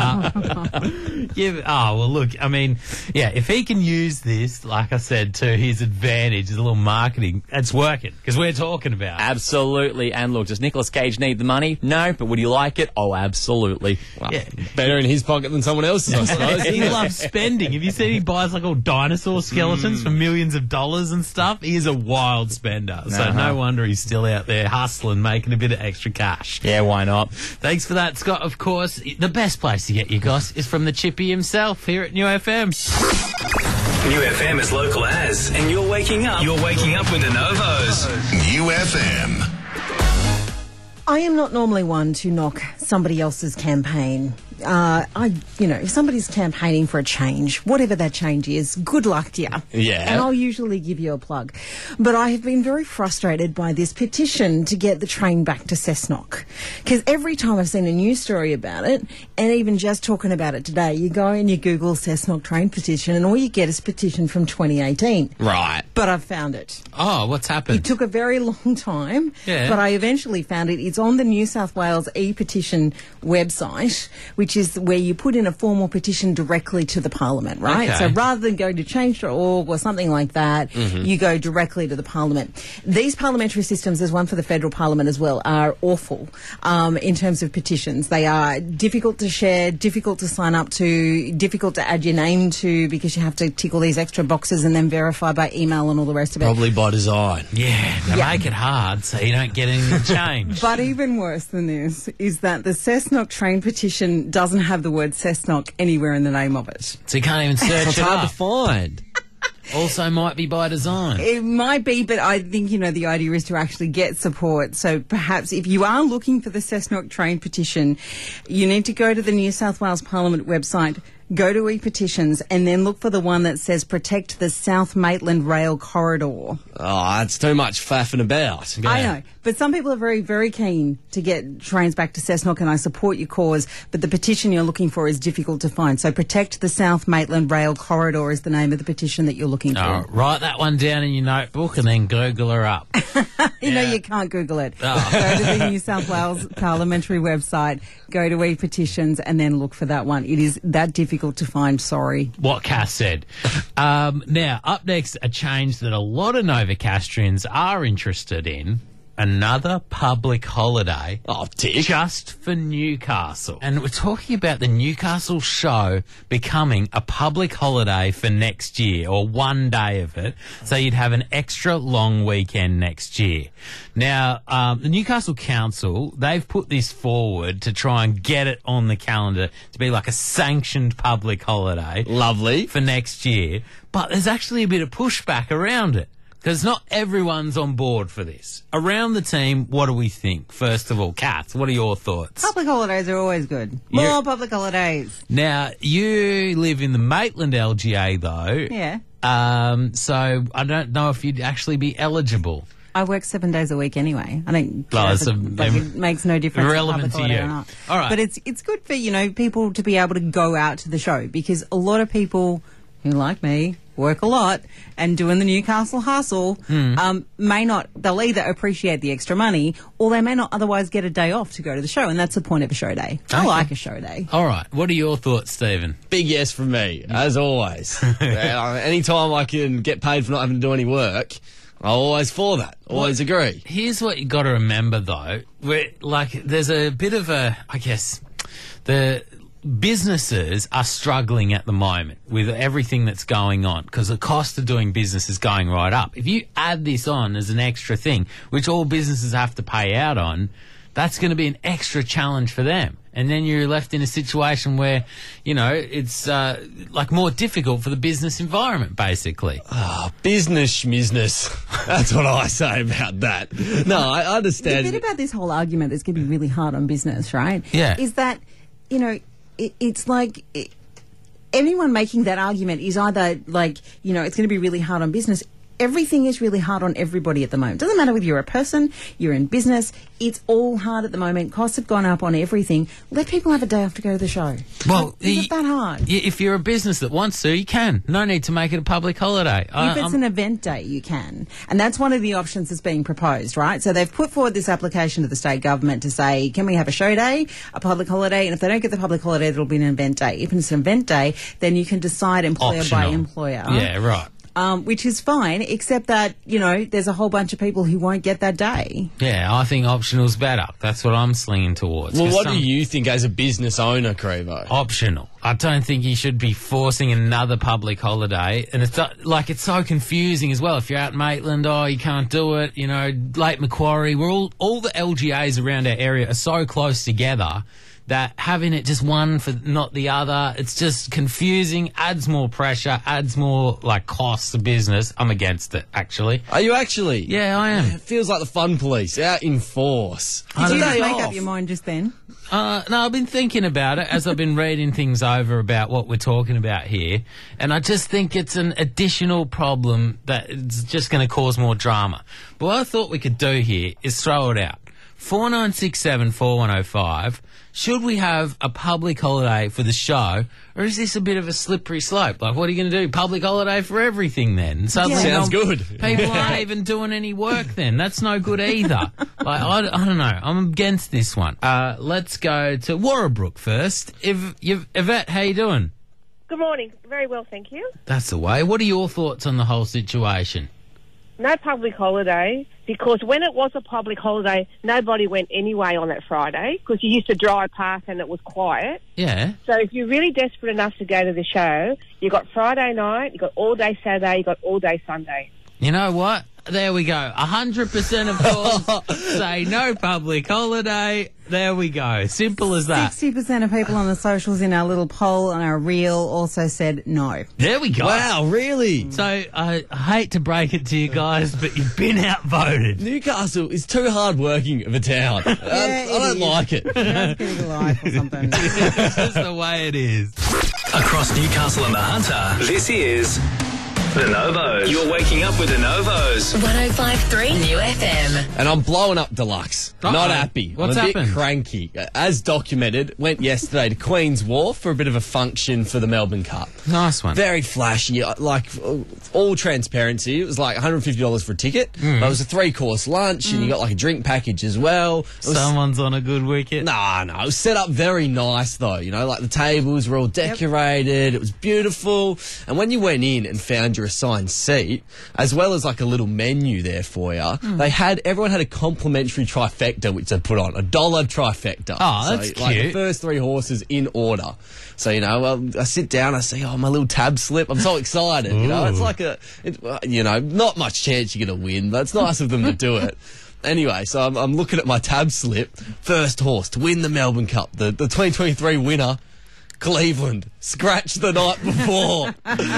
up. Give it. Oh well, look. I mean, yeah. If he can use this, like I said, to his advantage, as a little marketing, it's working because we're talking about. it. Absolutely. And look, does Nicolas Cage need the money? No, but would he like it? Oh, absolutely. Well, Yeah. better in his pocket than someone else's, I suppose. He loves spending. Have you seen he buys like all dinosaur skeletons for millions of dollars and stuff? He is a wild spender. So Uh-huh. no wonder he's still out there hustling, making a bit of extra cash. Yeah, why not? Thanks for that, Scott. Of course, the best place to get your goss is from the Chippy himself here at New F M. New F M is local as, and you're waking up. You're waking up with the Novos. New F M. I am not normally one to knock somebody else's campaign. Uh, I, you know, if somebody's campaigning for a change, whatever that change is, good luck to you. Yeah. And I'll usually give you a plug. But I have been very frustrated by this petition to get the train back to Cessnock. Because every time I've seen a news story about it, and even just talking about it today, you go and you Google Cessnock train petition, and all you get is petition from twenty eighteen. Right. But I've found it. Oh, what's happened? It took a very long time, Yeah. but I eventually found it. It's on the New South Wales e-petition website, which is where you put in a formal petition directly to the Parliament, right? Okay. So rather than go to change dot org or something like that, you go directly to the Parliament. These parliamentary systems, there's one for the federal Parliament as well, are awful um, in terms of petitions. They are difficult to share, difficult to sign up to, difficult to add your name to because you have to tick all these extra boxes and then verify by email and all the rest of it. Probably by design. Yeah, they Yeah. make it hard so you don't get anything changed. But even worse than this is that the Cessnock train petition doesn't have the word Cessnock anywhere in the name of it. So you can't even search It's it hard up. to find. also might be by design. It might be, but I think, you know, the idea is to actually get support. So perhaps if you are looking for the Cessnock train petition, you need to go to the New South Wales Parliament website, go to e-petitions, and then look for the one that says protect the South Maitland Rail Corridor. Oh, that's too much faffing about. I know, but some people are very, very keen to get trains back to Cessnock, and I support your cause, but the petition you're looking for is difficult to find. So protect the South Maitland Rail Corridor is the name of the petition that you're looking for. Oh, write that one down in your notebook and then Google her up. you Yeah. know you can't Google it. Oh. Go to the New South Wales parliamentary website, go to e-petitions, and then look for that one. It is that difficult to find, sorry. What Cass said. Um, now, up next, a change that a lot of Novocastrians are interested in. Another public holiday. Oh, tick. Just for Newcastle. And we're talking about the Newcastle show becoming a public holiday for next year, or one day of it. So you'd have an extra long weekend next year. Now, um, the Newcastle Council, they've put this forward to try and get it on the calendar to be like a sanctioned public holiday. Lovely. For next year. But there's actually a bit of pushback around it. Because not everyone's on board for this. Around the team, what do we think? First of all, Kat, what are your thoughts? Public holidays are always good. More Yeah. public holidays. Now, you live in the Maitland L G A, though. Yeah. Um, so I don't know if you'd actually be eligible. I work seven days a week anyway. I don't Well, care it's if it, a- like, it makes no difference. irrelevant if to public you. holiday or not. All right. But it's it's good for, you know, people to be able to go out to the show, because a lot of people who, like me, work a lot and doing the Newcastle hustle, Hmm. um, may not, they'll either appreciate the extra money or they may not otherwise get a day off to go to the show, and that's the point of a show day. I Okay. like a show day. All right. What are your thoughts, Stephen? Big yes from me, as always. Uh, Anytime I can get paid for not having to do any work, I'm always for that. Always agree. Here's what you got to remember, though. We're, like, there's a bit of a, I guess, the businesses are struggling at the moment with everything that's going on because the cost of doing business is going right up. If you add this on as an extra thing, which all businesses have to pay out on, that's going to be an extra challenge for them. And then you're left in a situation where, you know, it's uh, like more difficult for the business environment, basically. Oh, business schmizness. That's what I say about that. No, I The understand. bit about this whole argument that's going to be really hard on business, right? Yeah. Is that, you know, it, it's like it, anyone making that argument is either like, you know, it's going to be really hard on business. Everything is really hard on everybody at the moment. Doesn't matter whether you're a person, you're in business, it's all hard at the moment. Costs have gone up on everything. Let people have a day off to go to the show. Well, is y- it that hard? y- if you're a business that wants to, you can. No need to make it a public holiday. I- If it's I'm- an event day, you can. And that's one of the options that's being proposed, right? So they've put forward this application to the state government to say, can we have a show day, a public holiday? And if they don't get the public holiday, it'll be an event day. If it's an event day, then you can decide employer by Optional. employer. Yeah, right. Um, which is fine, except that, you know, there's a whole bunch of people who won't get that day. Yeah, I think optional's better. That's what I'm slinging towards. Well, 'Cause what some- do you think as a business owner, Crevo? Optional. I don't think you should be forcing another public holiday. And it's uh, like, it's so confusing as well. If you're out in Maitland, oh, you can't do it. You know, Lake Macquarie, we're all, all the L G As around our area are so close together that having it just one for not the other, it's just confusing, adds more pressure, adds more, like, costs to business. I'm against it, actually. Are you actually? Yeah, I am. It feels like the fun police, out in force. Did It's a you just day make off. up your mind just then? Uh, no, I've been thinking about it as I've been reading things over about what we're talking about here, and I just think it's an additional problem that it's just going to cause more drama. But what I thought we could do here is throw it out. four nine six seven, four one oh five. Should we have a public holiday for the show, or is this a bit of a slippery slope? Like, what are you going to do? Public holiday for everything then? Suddenly Yeah. Sounds no- good. People aren't even doing any work then. That's no good either. Like, I, I don't know. I'm against this one. Uh, let's go to Warrabrook first. If, you've, Yvette, how you doing? Good morning. Very well, thank you. That's the way. What are your thoughts on the whole situation? No public holiday, because when it was a public holiday, nobody went anyway on that Friday, because you used to drive past and it was quiet. Yeah. So if you're really desperate enough to go to the show, you got Friday night, you got all day Saturday, you got all day Sunday. You know what? There we go. one hundred percent of calls say no public holiday. There we go. Simple as that. sixty percent of people on the socials in our little poll on our reel also said no. There we go. Wow, really? So I I hate to break it to you guys, but you've been outvoted. Newcastle is too hard working of a town. I, I don't is. like it. That's getting a life or something. That's the way it is. Across Newcastle and the Hunter, this is The Novos. You're waking up with The Novos. one oh five point three New F M. And I'm blowing up Deluxe. Uh-oh. Not happy. What's I'm a happened? bit cranky. As documented, went yesterday to Queen's Wharf for a bit of a function for the Melbourne Cup. Nice one. Very flashy, like all transparency. It was like one hundred fifty dollars for a ticket. Mm. But it was a three-course lunch, and you got like a drink package as well. It was, Someone's on a good wicket. Nah, no, it was set up very nice though. You know, like the tables were all decorated. It was beautiful. And when you went in and found your assigned seat, as well as like a little menu there for you, Mm. they had everyone had a complimentary trifecta which they put on a dollar trifecta. Oh, so, that's like the cute. first three horses in order. So you know, um, I sit down, I see, oh, my little tab slip. I'm so excited. You know, it's Ooh. like a, it, uh, you know, not much chance you're gonna win, but it's nice of them to do it. Anyway, so I'm, I'm looking at my tab slip. First horse to win the Melbourne Cup, the, the twenty twenty-three winner, Cleveland. Scratched the night before.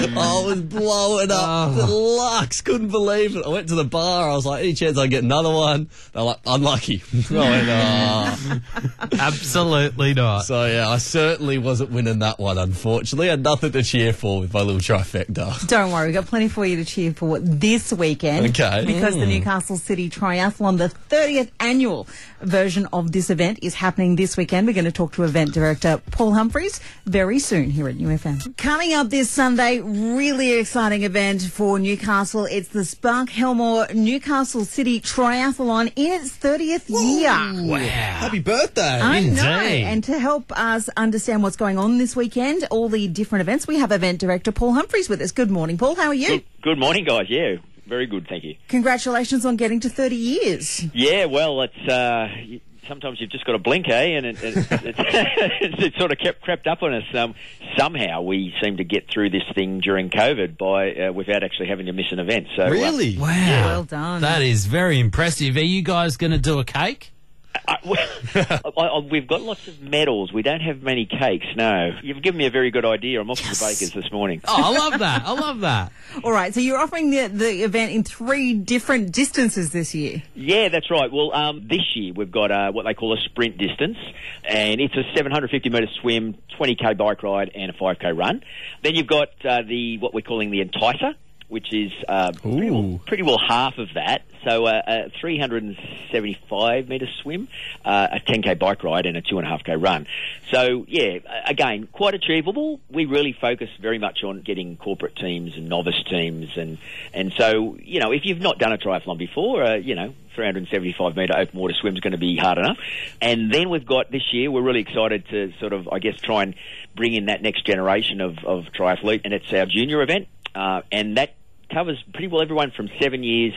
I was blowing up. The Lux. Couldn't believe it. I went to the bar. I was like, any chance I get another one? They're like, unlucky. I went, oh. Absolutely not. So, yeah, I certainly wasn't winning that one, unfortunately. I had nothing to cheer for with my little trifecta. Don't worry, we've got plenty for you to cheer for this weekend. Okay. Because the Newcastle City Triathlon, the thirtieth annual version of this event, is happening this weekend. We're going to talk to event director Paul Humphreys very soon here at New F M. Coming up this Sunday, really exciting event for Newcastle. It's the Spark Helmore Newcastle City Triathlon in its thirtieth year. Wow. Happy birthday. I Indeed. know. And to help us understand what's going on this weekend, all the different events, we have event director Paul Humphreys with us. Good morning, Paul. How are you? Good, good morning, guys. Yeah, very good, thank you. Congratulations on getting to thirty years. Yeah, well, it's uh, y- sometimes you've just got to blink, eh? And it, it, it, it's, it sort of kept crept up on us. Um, somehow we seem to get through this thing during COVID by uh, without actually having to miss an event. So uh, Really? Wow. Well done. That is very impressive. Are you guys going to do a cake? I, I, I, we've got lots of medals. We don't have many cakes. No, you've given me a very good idea. I'm off Yes. to the bakers this morning. Oh, I love that. I love that. All right, so you're offering the, the event in three different distances this year. Yeah, that's right. Well, um, this year we've got uh, what they call a sprint distance, and it's a seven hundred fifty metre swim, twenty k bike ride, and a five k run. Then you've got uh, the what we're calling the Enticer, which is uh, pretty, well, pretty well half of that. So uh, a three hundred seventy-five metre swim, uh, a ten k bike ride, and a two point five k run. So, yeah, again, quite achievable. We really focus very much on getting corporate teams and novice teams. And, and so, you know, if you've not done a triathlon before, uh, you know, three hundred seventy-five metre open water swim is going to be hard enough. And then we've got this year, we're really excited to sort of, I guess, try and bring in that next generation of, of triathlete, and it's our junior event. Uh, and that covers pretty well everyone from seven years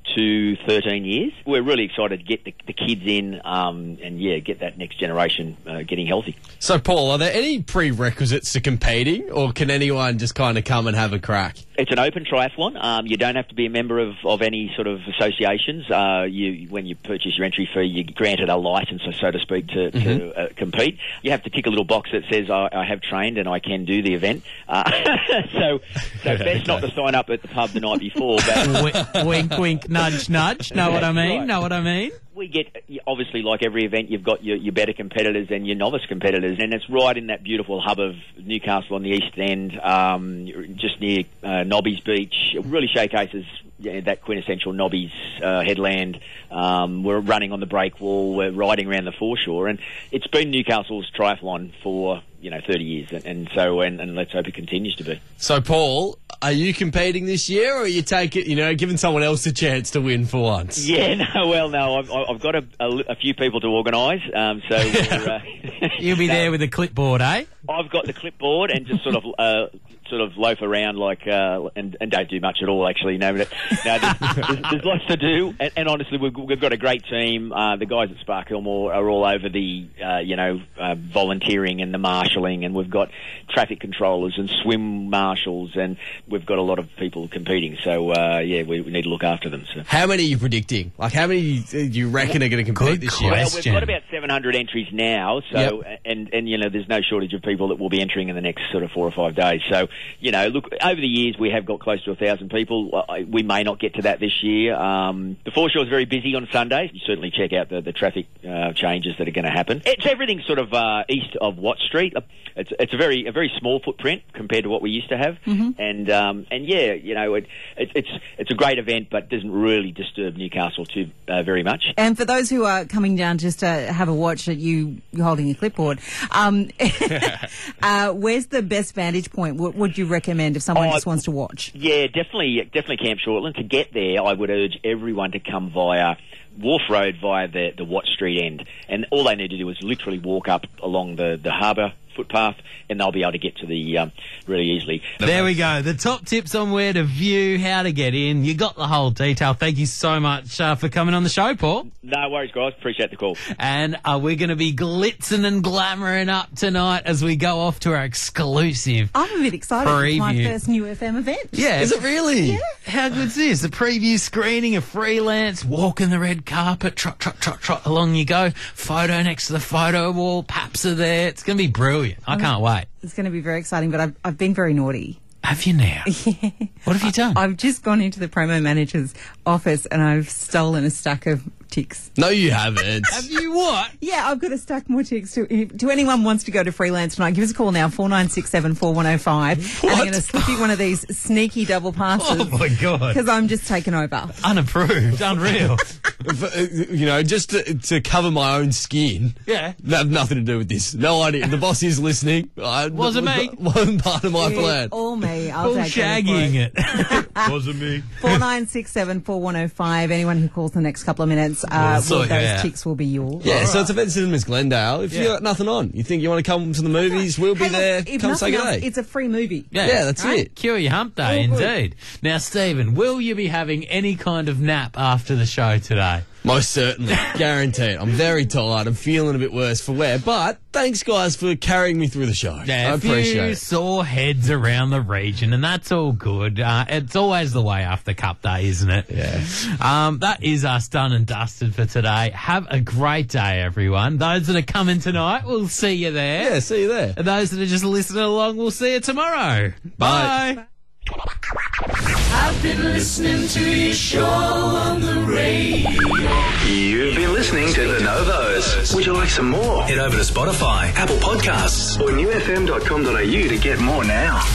to thirteen years. We're really excited to get the, the kids in um, and, yeah, get that next generation uh, getting healthy. So, Paul, are there any prerequisites to competing, or can anyone just kind of come and have a crack? It's an open triathlon. Um, you don't have to be a member of, of any sort of associations. Uh, you, when you purchase your entry fee, you're granted a licence, so to speak, to, Mm-hmm. to uh, compete. You have to tick a little box that says, I, I have trained and I can do the event. Uh, so so best not to sign up at the pub the night before. But W- wink, wink, nudge, nudge. Know what I mean? Right. Know what I mean? We get, obviously, like every event, you've got your, your better competitors and your novice competitors, and it's right in that beautiful hub of Newcastle on the east end, um, just near uh, Nobby's Beach. It really showcases yeah, that quintessential Nobby's uh, headland. Um, we're running on the break wall, we're riding around the foreshore, and it's been Newcastle's triathlon for, you know, thirty years, and, and so, and, and let's hope it continues to be. So, Paul, are you competing this year, or are you taking, you know, giving someone else a chance to win for once? Yeah, no, well, no, I've, I've got a, a, a few people to organise, um, so we're, uh, You'll be no. there with a clipboard, eh? I've got the clipboard and just sort of uh, sort of loaf around like uh, and, and don't do much at all actually. No, but, no there's, there's, there's lots to do, and, and honestly, we've, we've got a great team. Uh, the guys at Spark Hillmore are all over the uh, you know uh, volunteering and the marshalling, and we've got traffic controllers and swim marshals, and we've got a lot of people competing. So uh, yeah, we, we need to look after them. So. How many are you predicting? Like, how many do you reckon are going to compete this year? Well, we've got about seven hundred entries now, so yep. and and you know, there's no shortage of people that will be entering in the next sort of four or five days. So, you know, look, over the years we have got close to a thousand people. We may not get to that this year. Um, the foreshore is very busy on Sundays. You certainly check out the, the traffic uh, changes that are going to happen. It's everything sort of uh, east of Watt Street. It's it's a very a very small footprint compared to what we used to have, mm-hmm. and um, and yeah, you know, it, it, it's it's a great event, but doesn't really disturb Newcastle too uh, very much. And for those who are coming down just to have a watch at you holding your clipboard, um, uh, where's the best vantage point? What would you recommend if someone Oh, just wants to watch? Yeah, definitely, definitely Camp Shortland. To get there, I would urge everyone to come via Wharf Road via the, the Watt Street end. And all they need to do is literally walk up along the, the harbour footpath, and they'll be able to get to the um, really easily. There we go. The top tips on where to view, how to get in. You got the whole detail. Thank you so much uh, for coming on the show, Paul. No worries, guys. Appreciate the call. And uh, we're going to be glitzing and glamouring up tonight as we go off to our exclusive I'm a bit excited. It's my preview. first New F M event. Yeah. Is it really? Yeah. How good's this? A preview screening of Freelance, walking the red carpet, trot, trot, trot, trot, along you go. Photo next to the photo wall, Paps are there. It's going to be brilliant. I can't wait. It's going to be very exciting, but I've, I've been very naughty. Have you now? Yeah. What have you done? I've just gone into the promo manager's office and I've stolen a stack of ticks. No, you haven't. Have you what? Yeah, I've got to stack more ticks. To, to anyone who wants to go to Freelance tonight, give us a call now, four nine six seven, four one oh five. And I'm going to slip you one of these sneaky double passes. Oh, my God. Because I'm just taking over. Unapproved. Unreal. You know, just to, to cover my own skin. Yeah. That have nothing to do with this. No idea. The boss is listening. I, Wasn't me. Wasn't part of my Yeah, plan. all me. I'll All take credit for shagging it. it. Wasn't me. four nine six seven, four one oh five. Anyone who calls the next couple of minutes, We'll uh, sort well, you those out. ticks will be yours. Yeah, so it's Event Cinemas Glendale. If Yeah. you got nothing on, you think you want to come to the movies, we'll be Hey, look, there. if Come say nothing good else, day. it's a free movie. Yeah, that's right? it. Cure your hump day, All good. indeed. Now, Stephen, will you be having any kind of nap after the show today? Most certainly. Guaranteed. I'm very tired. I'm feeling a bit worse for wear. But thanks, guys, for carrying me through the show. Yeah, I a appreciate few it. sore heads around the region, and that's all good. Uh, it's always the way after Cup Day, isn't it? Yeah. Um, that is us done and dusted for today. Have a great day, everyone. Those that are coming tonight, we'll see you there. Yeah, see you there. And those that are just listening along, we'll see you tomorrow. Bye. Bye. I've been listening to your show on the radio. You've been listening to The Novos. Would you like some more? Head over to Spotify, Apple Podcasts, or new f m dot com dot a u to get more now.